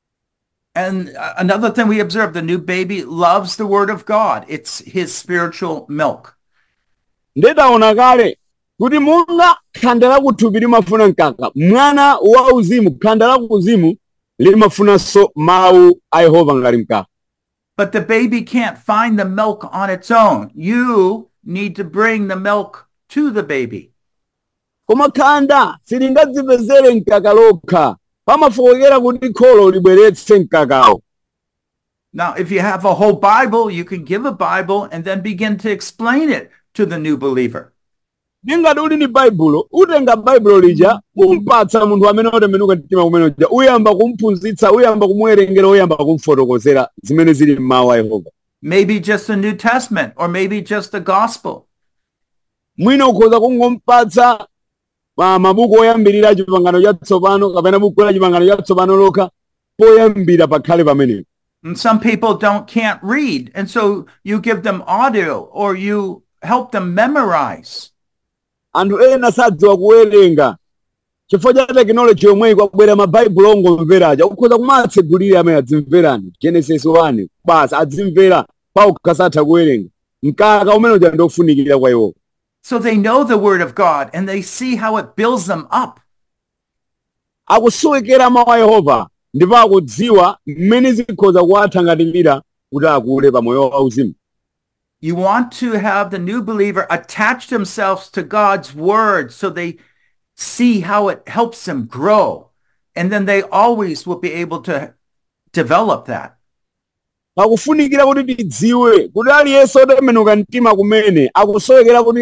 And uh, another thing we observe, the new baby loves the word of God. It's his spiritual milk. Ndetaona kale kuti monga khanda lakuthupi limafuna mkaka, mwana wa uzimu khanda lakuzimu limafunanso mawu a Yehova ngati mkaka. But the baby can't find the milk on its own. You need to bring the milk to the baby. Koma khanda silingadzipezere mkaka lokha, pamafokera kuti kholo libweretse mkakawo. Now, if you have a whole Bible, you can give a Bible and then begin to explain it to the new believer. Ngati uli ndi Baibulo, utenga Baibulo lija, umpatsa munthu amene otembenuka mtima kumene uja, uyamba kumphunzitsa, uyamba kumuwerengera, uyamba kumfotokozera zimene zili m'mawu a Yehova. Maybe just the New Testament, or maybe just the gospel. Mwina ukhoza kungompatsa mabuku oyambirira chipangano chatsopano kapena buku la chipangano chatsopano lokha poyambira pakhale pamenepo. And some people don't can't read, and so you give them audio or you help them memorize. Anthu ena sadziwa kuwerenga chifukwa cha technology yomwe ikubwera mabaibulo ongomveraja ukhoza kumatsegulira amene adzimverani Genesis one basi adzimvera paukha satha kuwerenga mkaka umene uja ndofunikira kwa iwo. So they know the word of God and they see how it builds them up. Akusowekera mawu a Yehova ndipo akudziwa mmene zikhoza kuwathangatirira kuti akule pa moyo wauzimu. You want to have the new believer attach themselves to God's word so they see how it helps them grow. And then they always will be able to develop that. Pakufunikira kuti tidziwe kuti aliyense otembenuka mtima kumene akusowekera kuti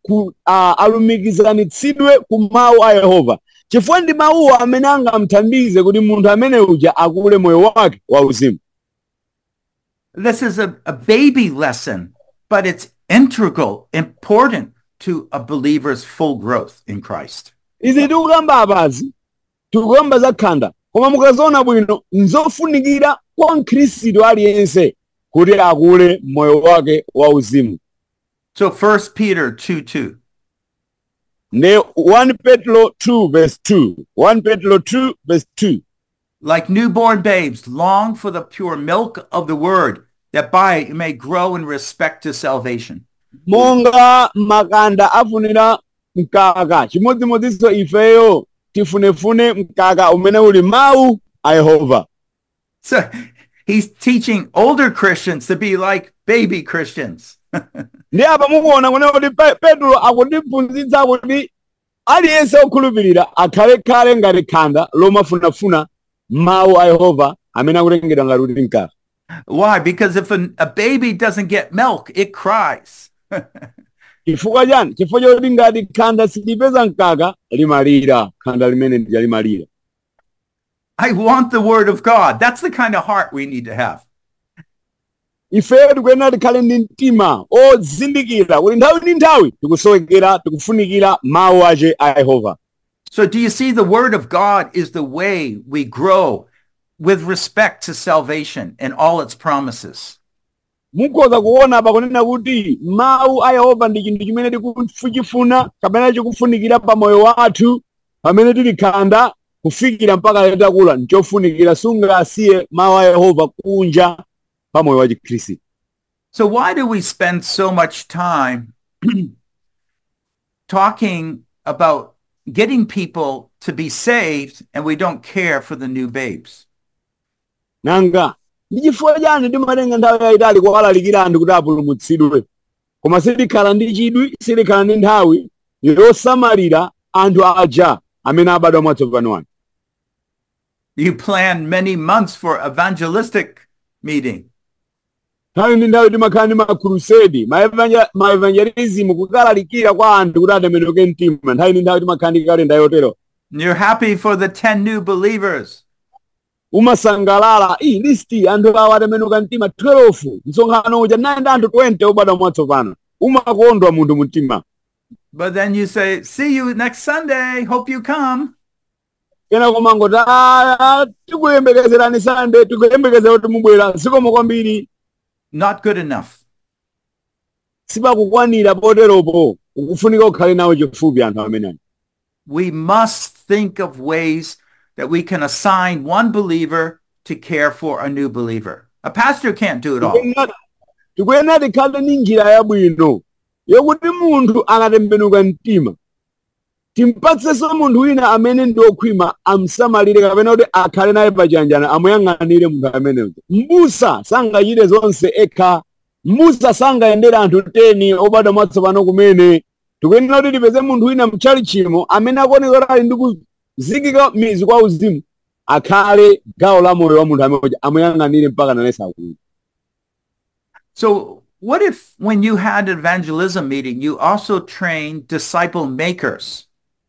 alumikizanitsidwe ku mawu a Yehova. Chifukwa ndi mawuwo amene angamthandize kuti munthu amene uja akule moyo wake wauzimu. This is a, a baby lesson, but it's integral, important to a believer's full growth in Christ. Izi tikukamba apazi, tikukamba za khanda, koma mukaziona bwino nzofunikira kwa mkhristu aliyense kuti akule moyo wake wauzimu. So First Peter two two. Ne First Peter two verse two. First Peter two verse two. Like newborn babes, long for the pure milk of the word, that by it you may grow in respect to salvation. Monga makanda afunira mkaka, chimodzimodzinso ifeyo tifunefune mkaka umene uli mawu a Yehova. So he's teaching older Christians to be like baby Christians. Ndi apa mukuona kuti Petro akutiphunzitsa kuti aliyense okhulupirira akhale khale ngati khanda lomafunafuna mawu a Yehova amene akutengedwa ngati kuti mkaka. Why? Because if a, a baby doesn't get milk, it cries. Chifukwa chani? Chifukwa choti ngati khanda silipeza mkaka limalira, khanda limene ndija limalira. I want the word of God. That's the kind of heart we need to have. Ifeyo tikuyenera tikhale ndi mtima ozindikira kuti nthawi ndi nthawi tikusowekera tikufunikira mawu ache a Yehova. So do you see the word of God is the way we grow with respect to salvation and all its promises? Mukhoza kuona apa kunena kuti mawu a Yehova ndi chinthu chimene tikuchifuna kapena chikufunikira pa moyo wathu pamene tili khanda kufikira mpaka titakula nchofunikira sungasiye mawu a Yehova kunja pa moyo wa Chikhristu. So why do we spend so much time talking about getting people to be saved and we don't care for the new babes? Nanga ndi chifukwa chani timatenga nthawi yayitali kuwalalikira anthu kuti apulumutsidwe koma sitikhala ndi chidwi sitikhala ndi nthawi yosamalira anthu aja amene abadwa mwatsopano wanu? You plan many months for evangelistic meeting. Nthawi ndi nthawi timakhala ndi makrusedi maevangelism kukalalikira kwa anthu kuti atembenuke mtima. Nthawi ndi nthawi timakhala ndi kalenda yotero. You're happy for the ten new believers. Umasangalala i listi anthu awa atembenuka mtima twelve msonkhano uja nayenda anthu twenty obadwa mwatsopano umakondwa munthu mtima. But then you say, see you next Sunday, hope you come. Kena komangoti tikuyembekezerani Sunday tikuyembekezera kuti mubwera zikomo kwambiri. Not good enough. Sibakukwanira poteropo ukufunika ukhale nawo chifupi anthu amenewa. We must think of ways that we can assign one believer to care for a new believer. A pastor can't do it all. Tikuyenera tikhale ndi njira yabwino yokuti munthu akatembenuka mtima timpatsenso munthu wina amene ndi okhwima amsamalire kapena kuti akhale naye pachiyanjano amuyang'anire munthu ameneyo. Mbusa sangachite zonse ekha. Mbusa sangayendera anthu ten obadwa mwatsopano kumene. Tikuyenera kuti tipeze munthu wina mchalichimo amene akuonekera ali ndi kuzikika mizu kwa uzimu akhale gawo la moyo wa munthu amene amuyang'anire mpaka nanesa akulu. So what if when you had an evangelism meeting, you also trained disciple makers?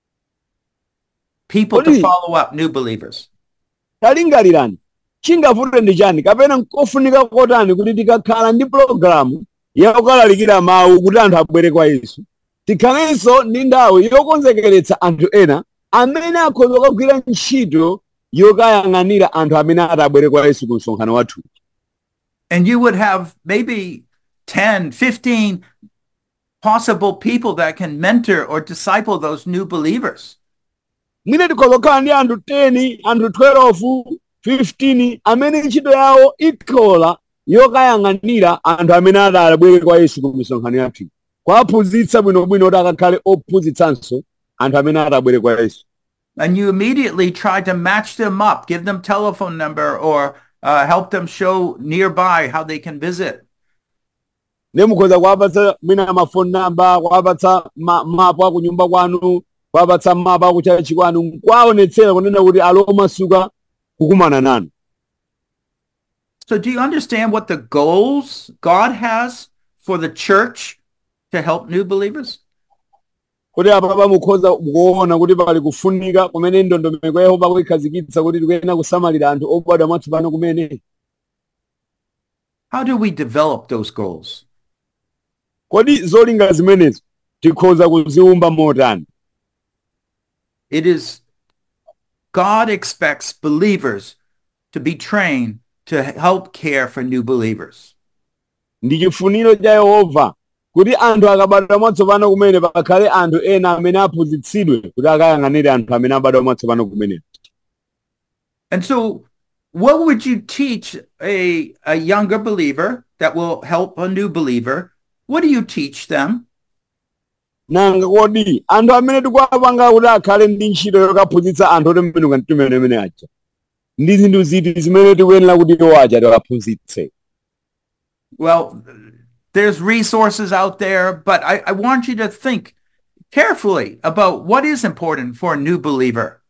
People to follow up new believers. Talingalirani chingavute ndi chani kapena nkofunika kotani kuti tikakhala ndi programu yakukalalikira mawu kuti anthu abwere kwa Yesu. Tikhalenso ndi ndawo yokonzekeretsa anthu ena amene akhoza kugwira ntchito yokayang'anira anthu amene atabwere kwa Yesu ku msonkhano wathu. And you would have maybe ten, fifteen possible people that can mentor or disciple those new believers. Mwine tikhoza kukhala ndi anthu ten, anthu twelve, fifteen amene ntchito yawo ikhola yokayang'anira anthu amene atabwere kwa Yesu ku misonkhano yathu. Kwaphunzitsa bwinobwino kuti akakhale ophunzitsanso anthu amene atabwere kwa Yesu. And you immediately try to match them up, give them telephone number, or uh, help them show nearby how they can visit. Nemukhoza kuwapatsa mwina mafoni namba, kuwapatsa ma- mapu akunyumba kwanu, kuwapatsa mapu akuchachi kwanu, kwaonetsera kunena kuti alo omasuka kukumana nanu. So do you understand what the goals God has for the church to help new believers? Kuti apa pamukhoza kuona kuti pali kufunika kumene ndondomeko ya Yehova kuyikhazikitsa kuti tikuyena kusamalira anthu obadwa mwatsopano kumene. How do we develop those goals? Kodi zolinga zimenezo tikhoza kuziumba motani? It is God expects believers to be trained to help care for new believers. Ndi chifuniro cha Yehova kuti anthu akabadwa mwatsopano kumene pakhale anthu ena amene aphunzitsidwe kuti akayang'anire anthu amene abadwa mwatsopano kumene. And so what would you teach a, a younger believer that will help a new believer? What do you teach them? Nanga kodi anthu amene tikuwapanga kuti akhale ndi ntchito yokaphunzitsa anthu otembenuka mtima amene aja ndi zinthu ziti zimene tikuyenera kuti iwo aja tiwaphunzitse? Well, there's resources out there, but I, I want you to think carefully about what is important for a new believer.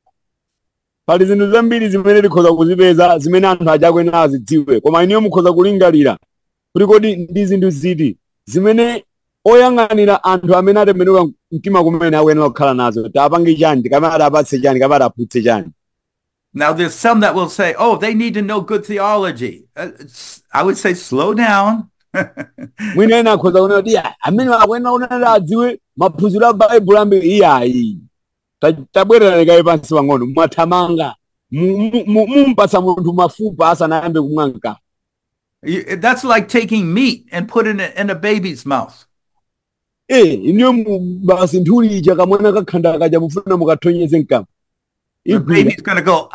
Pali zinthu zambiri zimene tikhoza kuzipeza zimene anthu aja akuyenera azidziwe, koma iniyo mukhoza kulingalira kuti kodi ndi zinthu ziti zimene oyang'anira anthu amene atembenuka mtima kumene akuyenera kukhala nazo, apange chani, kamene adapatse chani, kamene adaphunzitse chani. Now, there's some that will say, oh, they need to know good theology. Uh, I would say, slow down. Mwina ena akhoza kunena kuti amene akuyenera kunena adziwe maphunziro a Baibulo ambiri iyayi. Tabwerera kaye pansi pang'ono, mwathamanga, mumpatsa munthu mafupa asanayambe kumwanka. You- That's like taking meat and putting it in a baby's mouth. Eh, iniyo basi nthuli ija kamwana kakhanda kaja mufuna mukathonyeze mkamwa. The baby's going to go,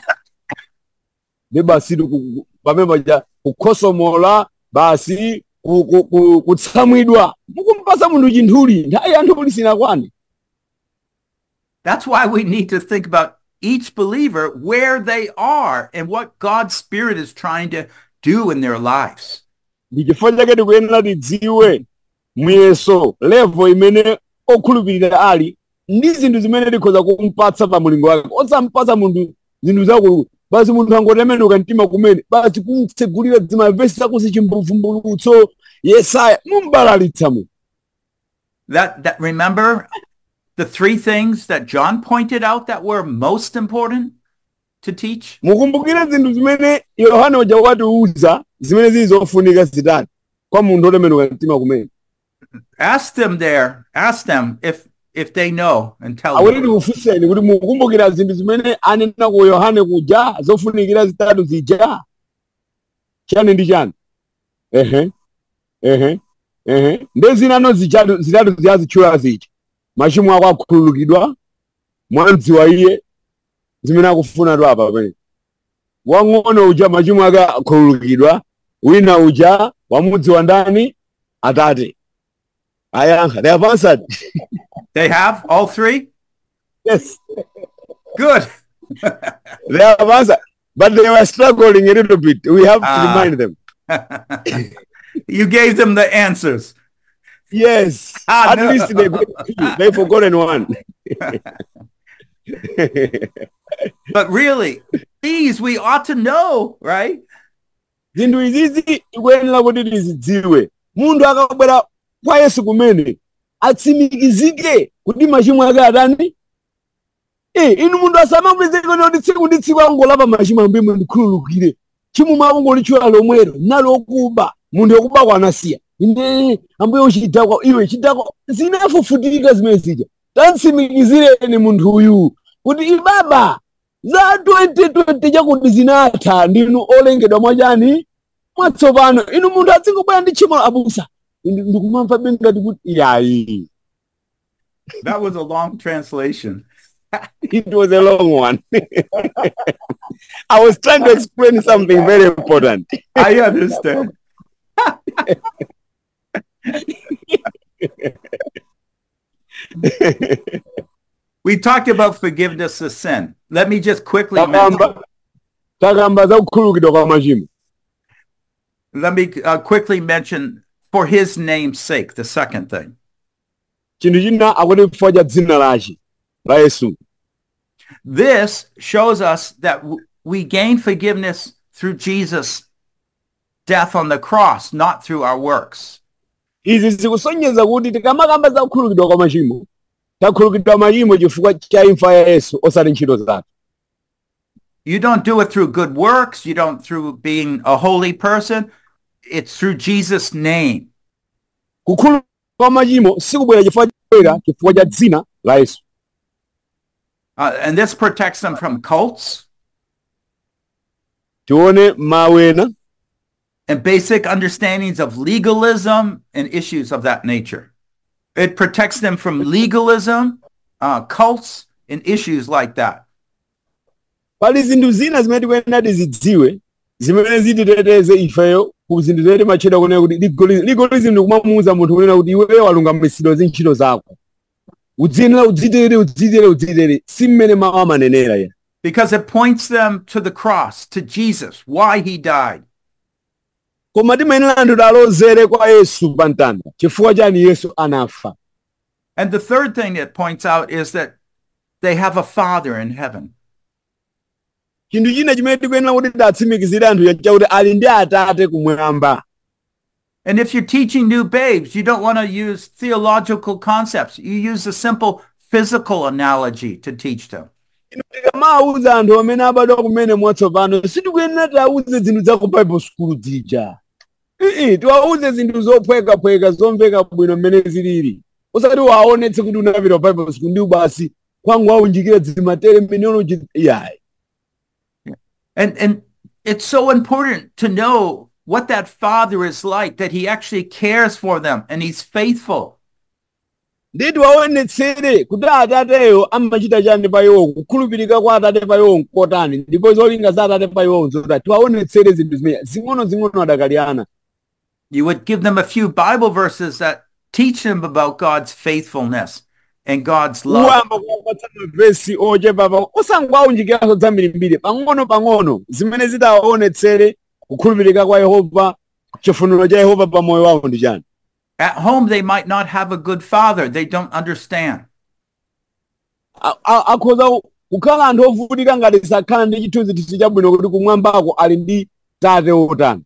Ne basi pamene paja kukhosomola basi kutsamwidwa mukumpasa munthu chinthuli nthawi ya nthuli sinakwane. that's why we need to think about each believer, where they are and what God's Spirit is trying to do in their lives. Ndi chifukwa chake tikuyenera tidziwe muyeso level imene okhulupirira ali ndi zinthu zimene tikhoza kumpatsa pa mulingo wake, osampatsa munthu zinthu zakulu basi munthu angotembenuka mtima kumene basi kumtsegulira zimavesi zakusi chimvumbulutso Yesaya mumbalalitsa mu. That that remember the three things that John pointed out that were most important to teach? Mukumbukire zinthu zimene Yohane uja watiuza zimene zili zofunika zitatu kwa munthu otembenuka mtima kumene. Ask them there. Ask them if if they know and tell Awali them. ndikufunseni kuti mukumbukira zinthu zimene anena ku Yohane kuja zofunikira zitatu zija. Chani ndi chani? Ehe. Ehe. Ehe. Ndezinano zitatu zitatu ziyazitchula zija. Machimo ako akhululukidwa, mwadziwa iye zimene akufuna tu apa pamene. Wang'ono uja machimo ake akhululukidwa, wina uja wamudziwa ndani? Atate. Ayankha, they have answered. They have all three? Yes, Good. they have answered. But they were struggling a little bit. We have to Ah. remind them. You gave them the answers. Yes, Ah, at no. least they they forgotten one. But really, these we ought to know, right? Zinthu izizi tikuyenera kuti tizidziwe. Munthu akabwera kwa Yesu kumene atsimikizike kuti machimo ake atani. Eh, inu munthu asamapezeke kuti tsiku ndi tsiku angolapa machimo ambiri ndikhululukire. Chimo mwako ngolichula lomwero nalo okuba. Munthu okuba kwa anasiya. Inde ambuye uchidakwa iwe chidakwa zinafufutika zimene zija. Tantsimikizireni munthu uyu kuti ibaba za twenty twenty chakuti zinatha ndinu olengedwa mwachani mwatsopano inu munthu adzingobwera ndi tchimo abusa ndikumamva bengati kuti yayi. That was a long translation. It was a long one. I was trying to explain something very important. I understand. We talked about forgiveness of sin. Let me just quickly mention, takamba takamba za kukhululukidwa kwa machimo. let me uh, quickly mention for his name's sake, the second thing. Chinthu china akuti chifukwa cha dzina lace la Yesu. This shows us that w- we gain forgiveness through Jesus' death on the cross, not through our works. Izi zikusonyeza kuti tikamakamba za kukhululukidwa kwa machimo takhululukidwa machimo chifukwa cha imfa ya Yesu osati ntchito zathu. You don't do it through good works. You don't through being a holy person. It's through Jesus' name. Kukhululukidwa kwa machimo sikubwera chifukwa cha chifukwa cha dzina la Yesu. Uh, and this protects them from cults Tione mawena and basic understandings of legalism and issues of that nature. It protects them from legalism, uh, cults, and issues like that. pali zinthu zina zimene tikuyenera tizidziwe zimene zititeteze ifeyo ku zinthu zimene timachita kunena kuti legalism legalism ndikumamuwuza munthu kunena kuti iweyo walungamisidwa za ntchito zako udziyenera udzitere udzitere udzitere si mmene mawu amanenera ya. Because it points them to the cross, to Jesus, why he died. Koma timayenera anthu talozere kwa Yesu pa mtanda chifukwa chani Yesu anafa. And the third thing it points out is that they have a Father in heaven. Chinthu china chimene tikuyenera kuti tatsimikizire anthu chakuti ali ndi Atate kumwamba. And if you're teaching new babes, you don't want to use theological concepts. You use a simple physical analogy to teach them. Tikamawuza anthu amene abadwa kumene mwatsopano sitikuyenera tiwawuze zinthu za ku Bible school zija. Ii tiwawuze zinthu zophwekaphweka zomveka bwino mmene zilili. Usati waonetse kuti unapita ku Bible school ndi basi kwangu aunjikira zimatere mmene yayi. And and it's so important to know what that Father is like, that he actually cares for them and he's faithful. Nditi waonetsere kuti Atateyo amachita chani pa iwo kukhulupirika kwa Atate pa iwo nkotani ndipo zolinga za Atate pa iwo nzoti tiwaonetsere zinthu zimene zing'ono zing'ono adakaliana. You would give them a few Bible verses that teach them about God's faithfulness and God's love. Uwamba kuwapatsa mavesi ochepa pa osangwaunjikiraso zambirimbiri pang'ono pang'ono zimene zitawaonetsere kukhulupirika kwa Yehova chifuniro cha Yehova pa moyo wawo ndi chani. At home, they might not have a good father. They don't understand. Akhoza kukhala anthu ovutika ngati sakhala ndi chithunzithunzi chabwino kuti kumwambako ali ndi tate otani.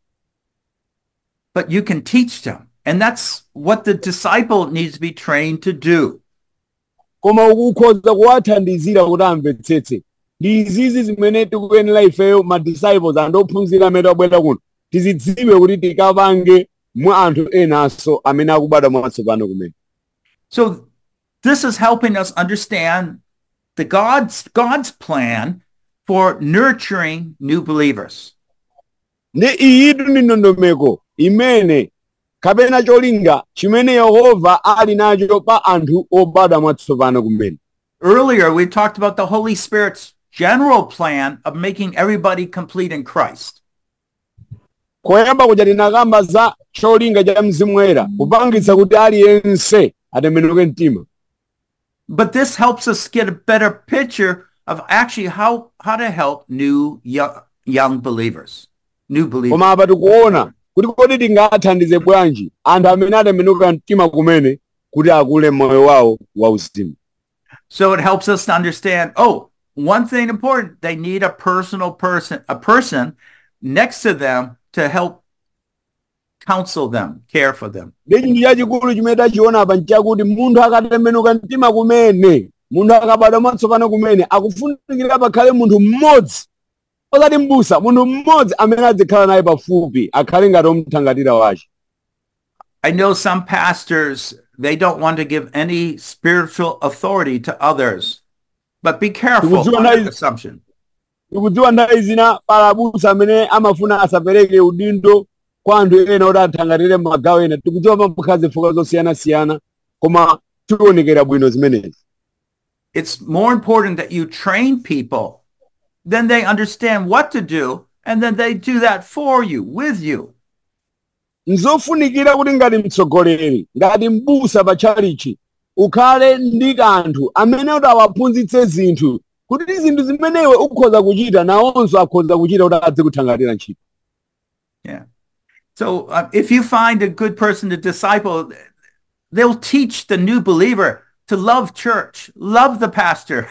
But you can teach them. And that's what the disciple needs to be trained to do. Koma ukukhoza kuwathandizira kuti amvetsetse. Ndi izizi zimene tikuyenera ifeyo ma disciples anthu ophunzira amene abwera kuno tizidziwe kuti tikapange mwa anthu enanso amene akubadwa mwatsopano kumene. So this is helping us understand the God's God's plan for nurturing new believers. Ndi iyitu ndi ndondomeko imene kapena cholinga chimene Yehova ali nacho pa anthu obadwa mwatsopano kumene. Earlier, we talked about the Holy Spirit's general plan of making everybody complete in Christ. Koyamba kuja tinakamba za cholinga cha Mzimu Woyera kupangitsa kuti aliyense atembenuke mtima. But this helps us get a better picture of actually how, how to help new young, young believers, new believers. Koma apa tikuona kuti kodi tingathandize bwanji anthu amene atembenuka mtima kumene kuti akule moyo wawo wauzimu. So it helps us to understand, oh, one thing important, they need a personal person, a person next to them to help counsel them, care for them. Ndi chinthu chachikulu chimene tachiona apa nchakuti munthu akatembenuka mtima kumene, munthu akabadwa mwatsopano kumene, akufunikira pakhale munthu mmodzi, osati m'busa, munthu mmodzi amene adzikhala naye pafupi, akhale ngati omuthangatira wace. I know some pastors, they don't want to give any spiritual authority to others, but be careful on that assumption. Ikudziwa nthawi zina pala abusa amene amafuna asapereke udindo kwa anthu ena kuti athangatire magawo ena. Tikudziwa pampakhazi zifukwa zosiyanasiyana koma tionekera bwino zimenezi. It's more important that you train people, then they understand what to do, and then they do that for you, with you. Nzofunikira kuti ngati mtsogoleri, ngati mbusa pa chalichi, ukhale ndi kanthu amene kuti awaphunzitse zinthu kuti zinthu zimene iwe ukhoza kuchita nawonso akhoza kuchita kuti adze kuthangatira ntchito. Yeah. So uh, if you find a good person to disciple, they'll teach the new believer to love church, love the pastor.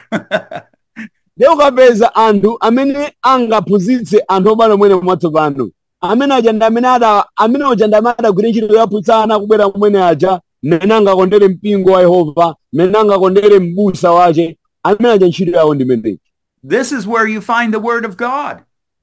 Leo ukapeza anthu amene angaphunzitse anthu obala mwene mwatsopano amene aja ndi amene ada amene uja ndi amene adagwira ntchito yophunzitsana kubwera kumene aja mmene angakondere mpingo wa Yehova, mmene angakondere m'busa wace, amene aja ntchito yawo ndi imeneyi. This is where you find the word of God.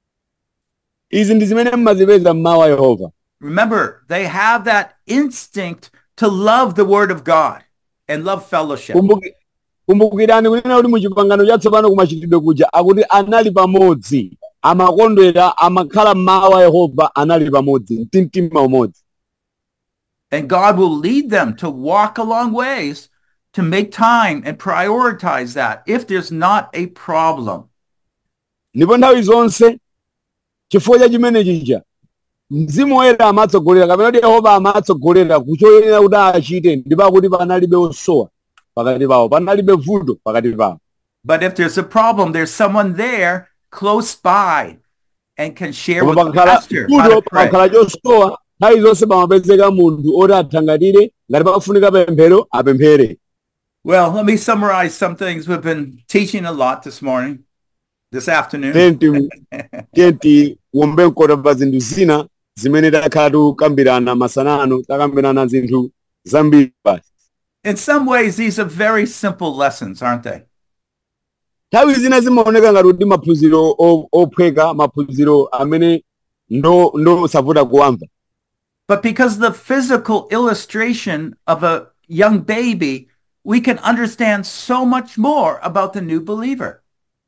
Izi ndi zimene mmazipeza mmawu a Yehova. Remember, they have that instinct to love the word of God and love fellowship. Kumbukirani kunena kuti muchipangano chatsopano kumachitidwe kuja akuti anali pamodzi, amakondwera, amakhala mmawu a Yehova, anali pamodzi, mtimtima umodzi. And God will lead them to walk a long ways to make time and prioritize that if there's not a problem. Ndipo nthawi zonse chifukwa cha chimene chija Mzimu Woyera amatsogolera kapena kuti Yehova amatsogolera kuchoyenera kuti achite ndipo akuti panalibe osowa pakati pawo, panalibe vuto pakati pawo. But if there's a problem, there's someone there close by and can share with the pastor how to pray. Pakhala chosowa nthawi zonse pamapezeka munthu oti athangatire ngati pakufunika pemphero apemphere. Well, let me summarize some things. We've been teaching a lot this morning, this afternoon. Tenti tenti wombe nkota pa zinthu zina zimene takhala tukambirana masanano, takambirana zinthu zambiri basi. In some ways, these are very simple lessons, aren't they? Nthawi zina zimaoneka ngati kuti maphunziro ophweka, maphunziro amene ndo ndo savuta kuwamva. But because of the physical illustration of a young baby, we can understand so much more about the new believer.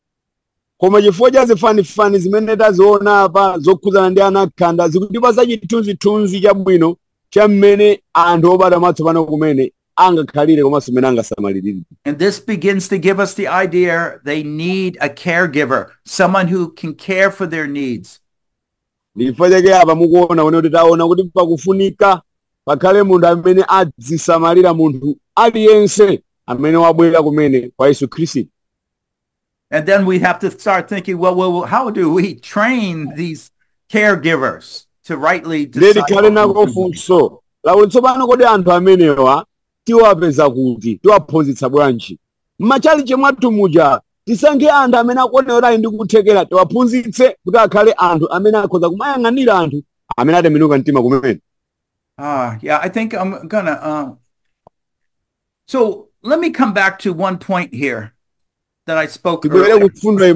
Koma chifukwa cha zifanifani zimene taziona apa zokhuzana ndi ana akhanda zikutipasa chithunzithunzi chabwino cha mmene anthu obadwa mwatsopano kumene angakhalire komanso mmene angasamalirire. And this begins to give us the idea they need a caregiver, someone who can care for their needs. Chifukwa chake apa mukuona kuti taona kuti pakufunika pakhale munthu amene adzisamalira munthu aliyense amene wabwera kumene kwa Yesu Khristu. And then we have to start thinking, well, well, how do we train these caregivers to rightly disciple? nako funso lawo tsopano kodi anthu amenewa tiwapeza kuti tiwaphunzitsa bwanji mmachalichi mwathu muja tisankhe anthu amene akuonera ali ndi kuthekera tiwaphunzitse kuti akhale anthu amene akhoza kumayang'anira anthu amene atembenuka mtima kumene. Ah, yeah, I think I'm gonna. Uh... So let me come back to one point here that I spoke earlier.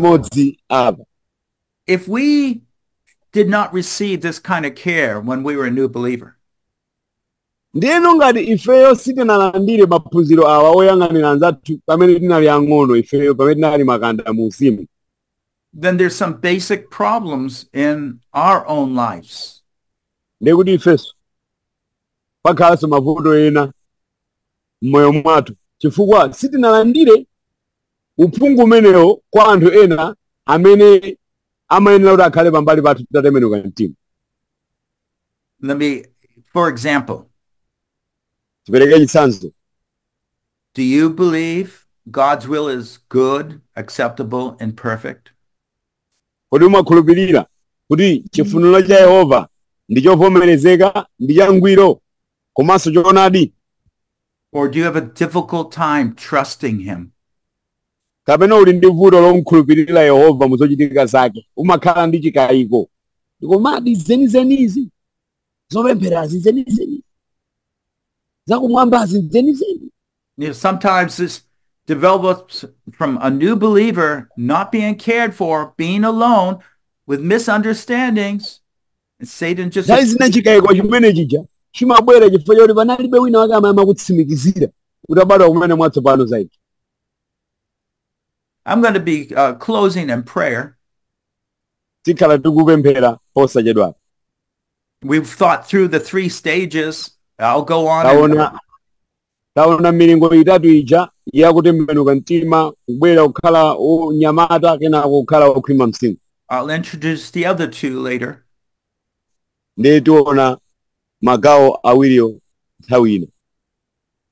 If we did not receive this kind of care when we were a new believer, ndiyeno ngati ifeyo sitinalandire maphunziro awa oyang'anira anzathu pamene tinali ang'ono ifeyo pamene tinali makanda mu uzimu, then there's some basic problems in our own lives. Ndiye kuti ifeso pakhalanso mavuto ena m'moyo mwathu chifukwa sitinalandire uphungu umenewo kwa anthu ena amene amayenera kuti akhale pambali pathu titatembenuka mtima. Let me, for example, tipereke chitsanzo. Do you believe God's will is good, acceptable, and perfect? Kodi umakhulupirira kuti chifuniro cha Yehova ndi chovomerezeka, ndi changwiro, komanso choonadi? Or do you have a difficult time trusting him? Kapena uli ndi vuto lomkhulupirira Yehova mu zochitika zake, umakhala ndi chikayiko. Komadi zenizenizi zopempherazi zenizenizi zakumwambazi zenizeni. You know, sometimes this develops from a new believer not being cared for, being alone with misunderstandings, and Satan just... Zina chikayiko chimene chija chimabwera chifukwa choti panalibe wina wake amene akutsimikizira kuti abadwa kumene mwatsopano zaidi. I'm going to be uh, closing in prayer. Tikhala tikupemphera posachedwa. We've thought through the three stages. I'll go on. Taona taona milingo itatu ija yakutembenuka mtima, kubwera kukhala unyamata kena kukhala okhwima msimu. I'll introduce the other two later. Ndiye tiona magawo awiriyo nthawi ino.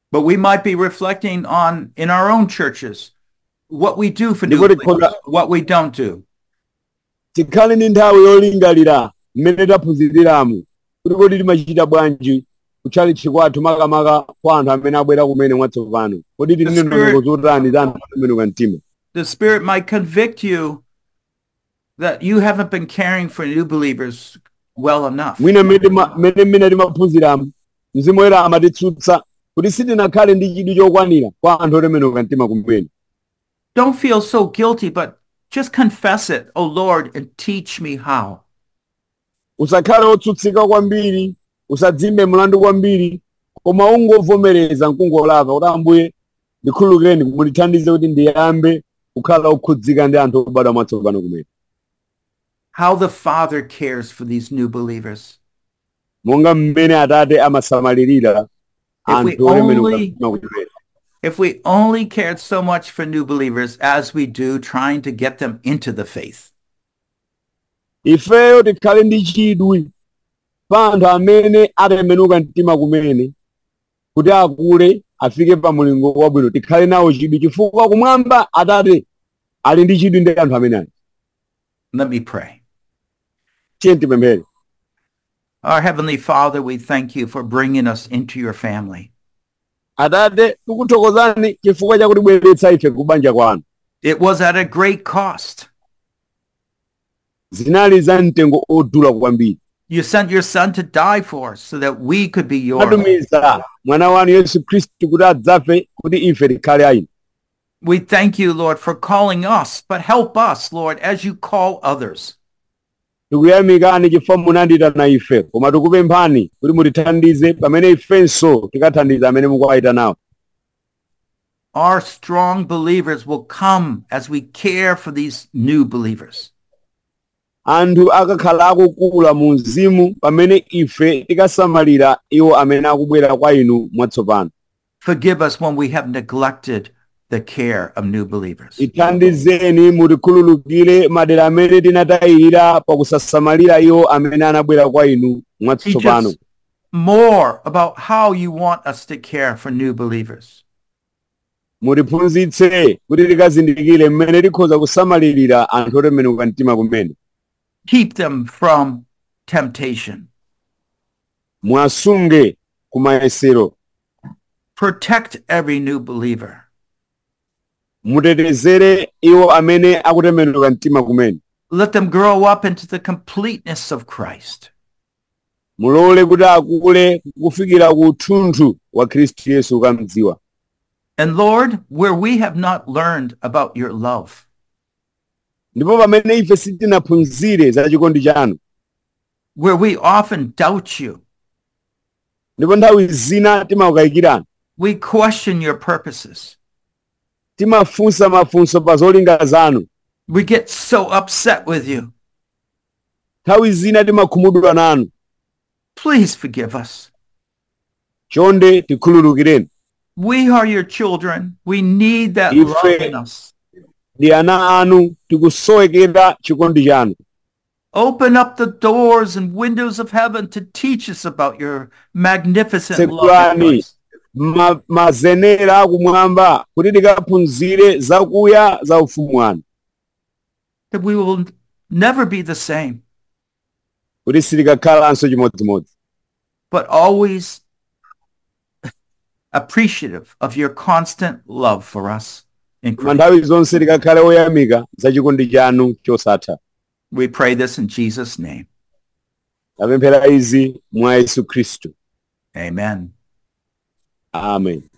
But we might be reflecting on in our own churches what we do for new Ndipo believers, tikhoza what we don't do. tikhale ndi nthawi yolingalira mmene taphunziriramu kuti kodi timachita bwanji kutchalichi kwathu makamaka kwa anthu amene abwera kumene mwatsopano kodi tili ndi ndondomeko zotani za anthu otembenuka mtima. The Spirit might convict you that you haven't been caring for new believers well enough. mwina mmene mmene timaphunziramu mzimu woyera amatitsutsa kuti sitinakhale ndi chidwi chokwanira kwa anthu otembenuka mtima kumene. Don't feel so guilty, but just confess it, oh Lord, and teach me how. Usakhale otsutsika kwambiri, usadzimbe mlandu kwambiri, koma ungovomereza nkungolapa kuti Ambuye ndikhululukireni mundithandize kuti ndiyambe kukhala okhudzika ndi anthu obadwa mwatsopano kumene. How the Father cares for these new believers. Monga mmene Atate amasamalirira anthu otembenuka mtima kumene. If we only cared so much for new believers as we do trying to get them into the faith. Ifeyo tikhale ndi chidwi pa anthu amene atembenuka mtima kumene kuti akule afike pa mulingo wabwino, tikhale nawo chidwi chifukwa kumwamba Atate ali ndi chidwi ndi anthu ameneyo. Let me pray. Tiye tipemphere. Our Heavenly Father, we thank you for bringing us into your family. Atate tikuthokozani chifukwa chakutibweretsa ife kubanja kwanu. It was at a great cost. Zinali za mtengo odula kwambiri. You sent your Son to die for us so that we could be yours. Atumiza mwana wanu Yesu Kristu kuti adzafe kuti ife tikhale ayi. We thank you, Lord, for calling us, but help us, Lord, as you call others. Tikuyamikani chifukwa munandiyitana ife, koma tikupemphani kuti mutithandize pamene ifenso tikathandiza amene mukuwayitanawo. Our strong believers will come as we care for these new believers. Anthu akakhala akukula mu mzimu pamene ife tikasamalira iwo amene akubwera kwa inu mwatsopano. Forgive us when we have neglected the care of new believers. Ithandizeni mutikhululukire madera amene tinatayirira pakusasamalira iwo amene anabwera kwa inu Teach mwatsopano. us more about how you want us to care for new believers. Mutiphunzitse kuti tikazindikire mmene tikhoza kusamalirira anthu otembenuka mtima kumene. Keep them from temptation. Mwasunge kumayesero. Protect every new believer. Mutetezere iwo amene akutembenuka mtima kumene. Let them grow up into the completeness of Christ. Mulole kuti akule kufikira ku thunthu wa Khristu Yesu ukamdziwa. And Lord, where we have not learned about your love, Ndipo pamene ife sitinaphunzire za chikondi chanu, where we often doubt you, ndipo nthawi zina timakayikirana, we question your purposes. timafunsa mafunso pa zolinga zanu, We get so upset with you. nthawi zina timakhumudwa nanu. Please forgive us. Chonde tikhululukireni. We are your children. We need that Ife- love in us. Ndi ana anu tikusowekera chikondi chanu. Open up the doors and windows of heaven to teach us about your magnificent love in Sekulani Christ. ma, mazenera akumwamba kuti tikaphunzire zakuya za ufumu wanu. That we will never be the same, Kuti sitikakhalanso chimodzimodzi. but always appreciative of your constant love for us in Koma Christ. nthawi zonse tikakhale oyamika za chikondi chanu chosatha. We pray this in Jesus' name. Tapemphera izi mwa Yesu Khristu. Amen. Amen.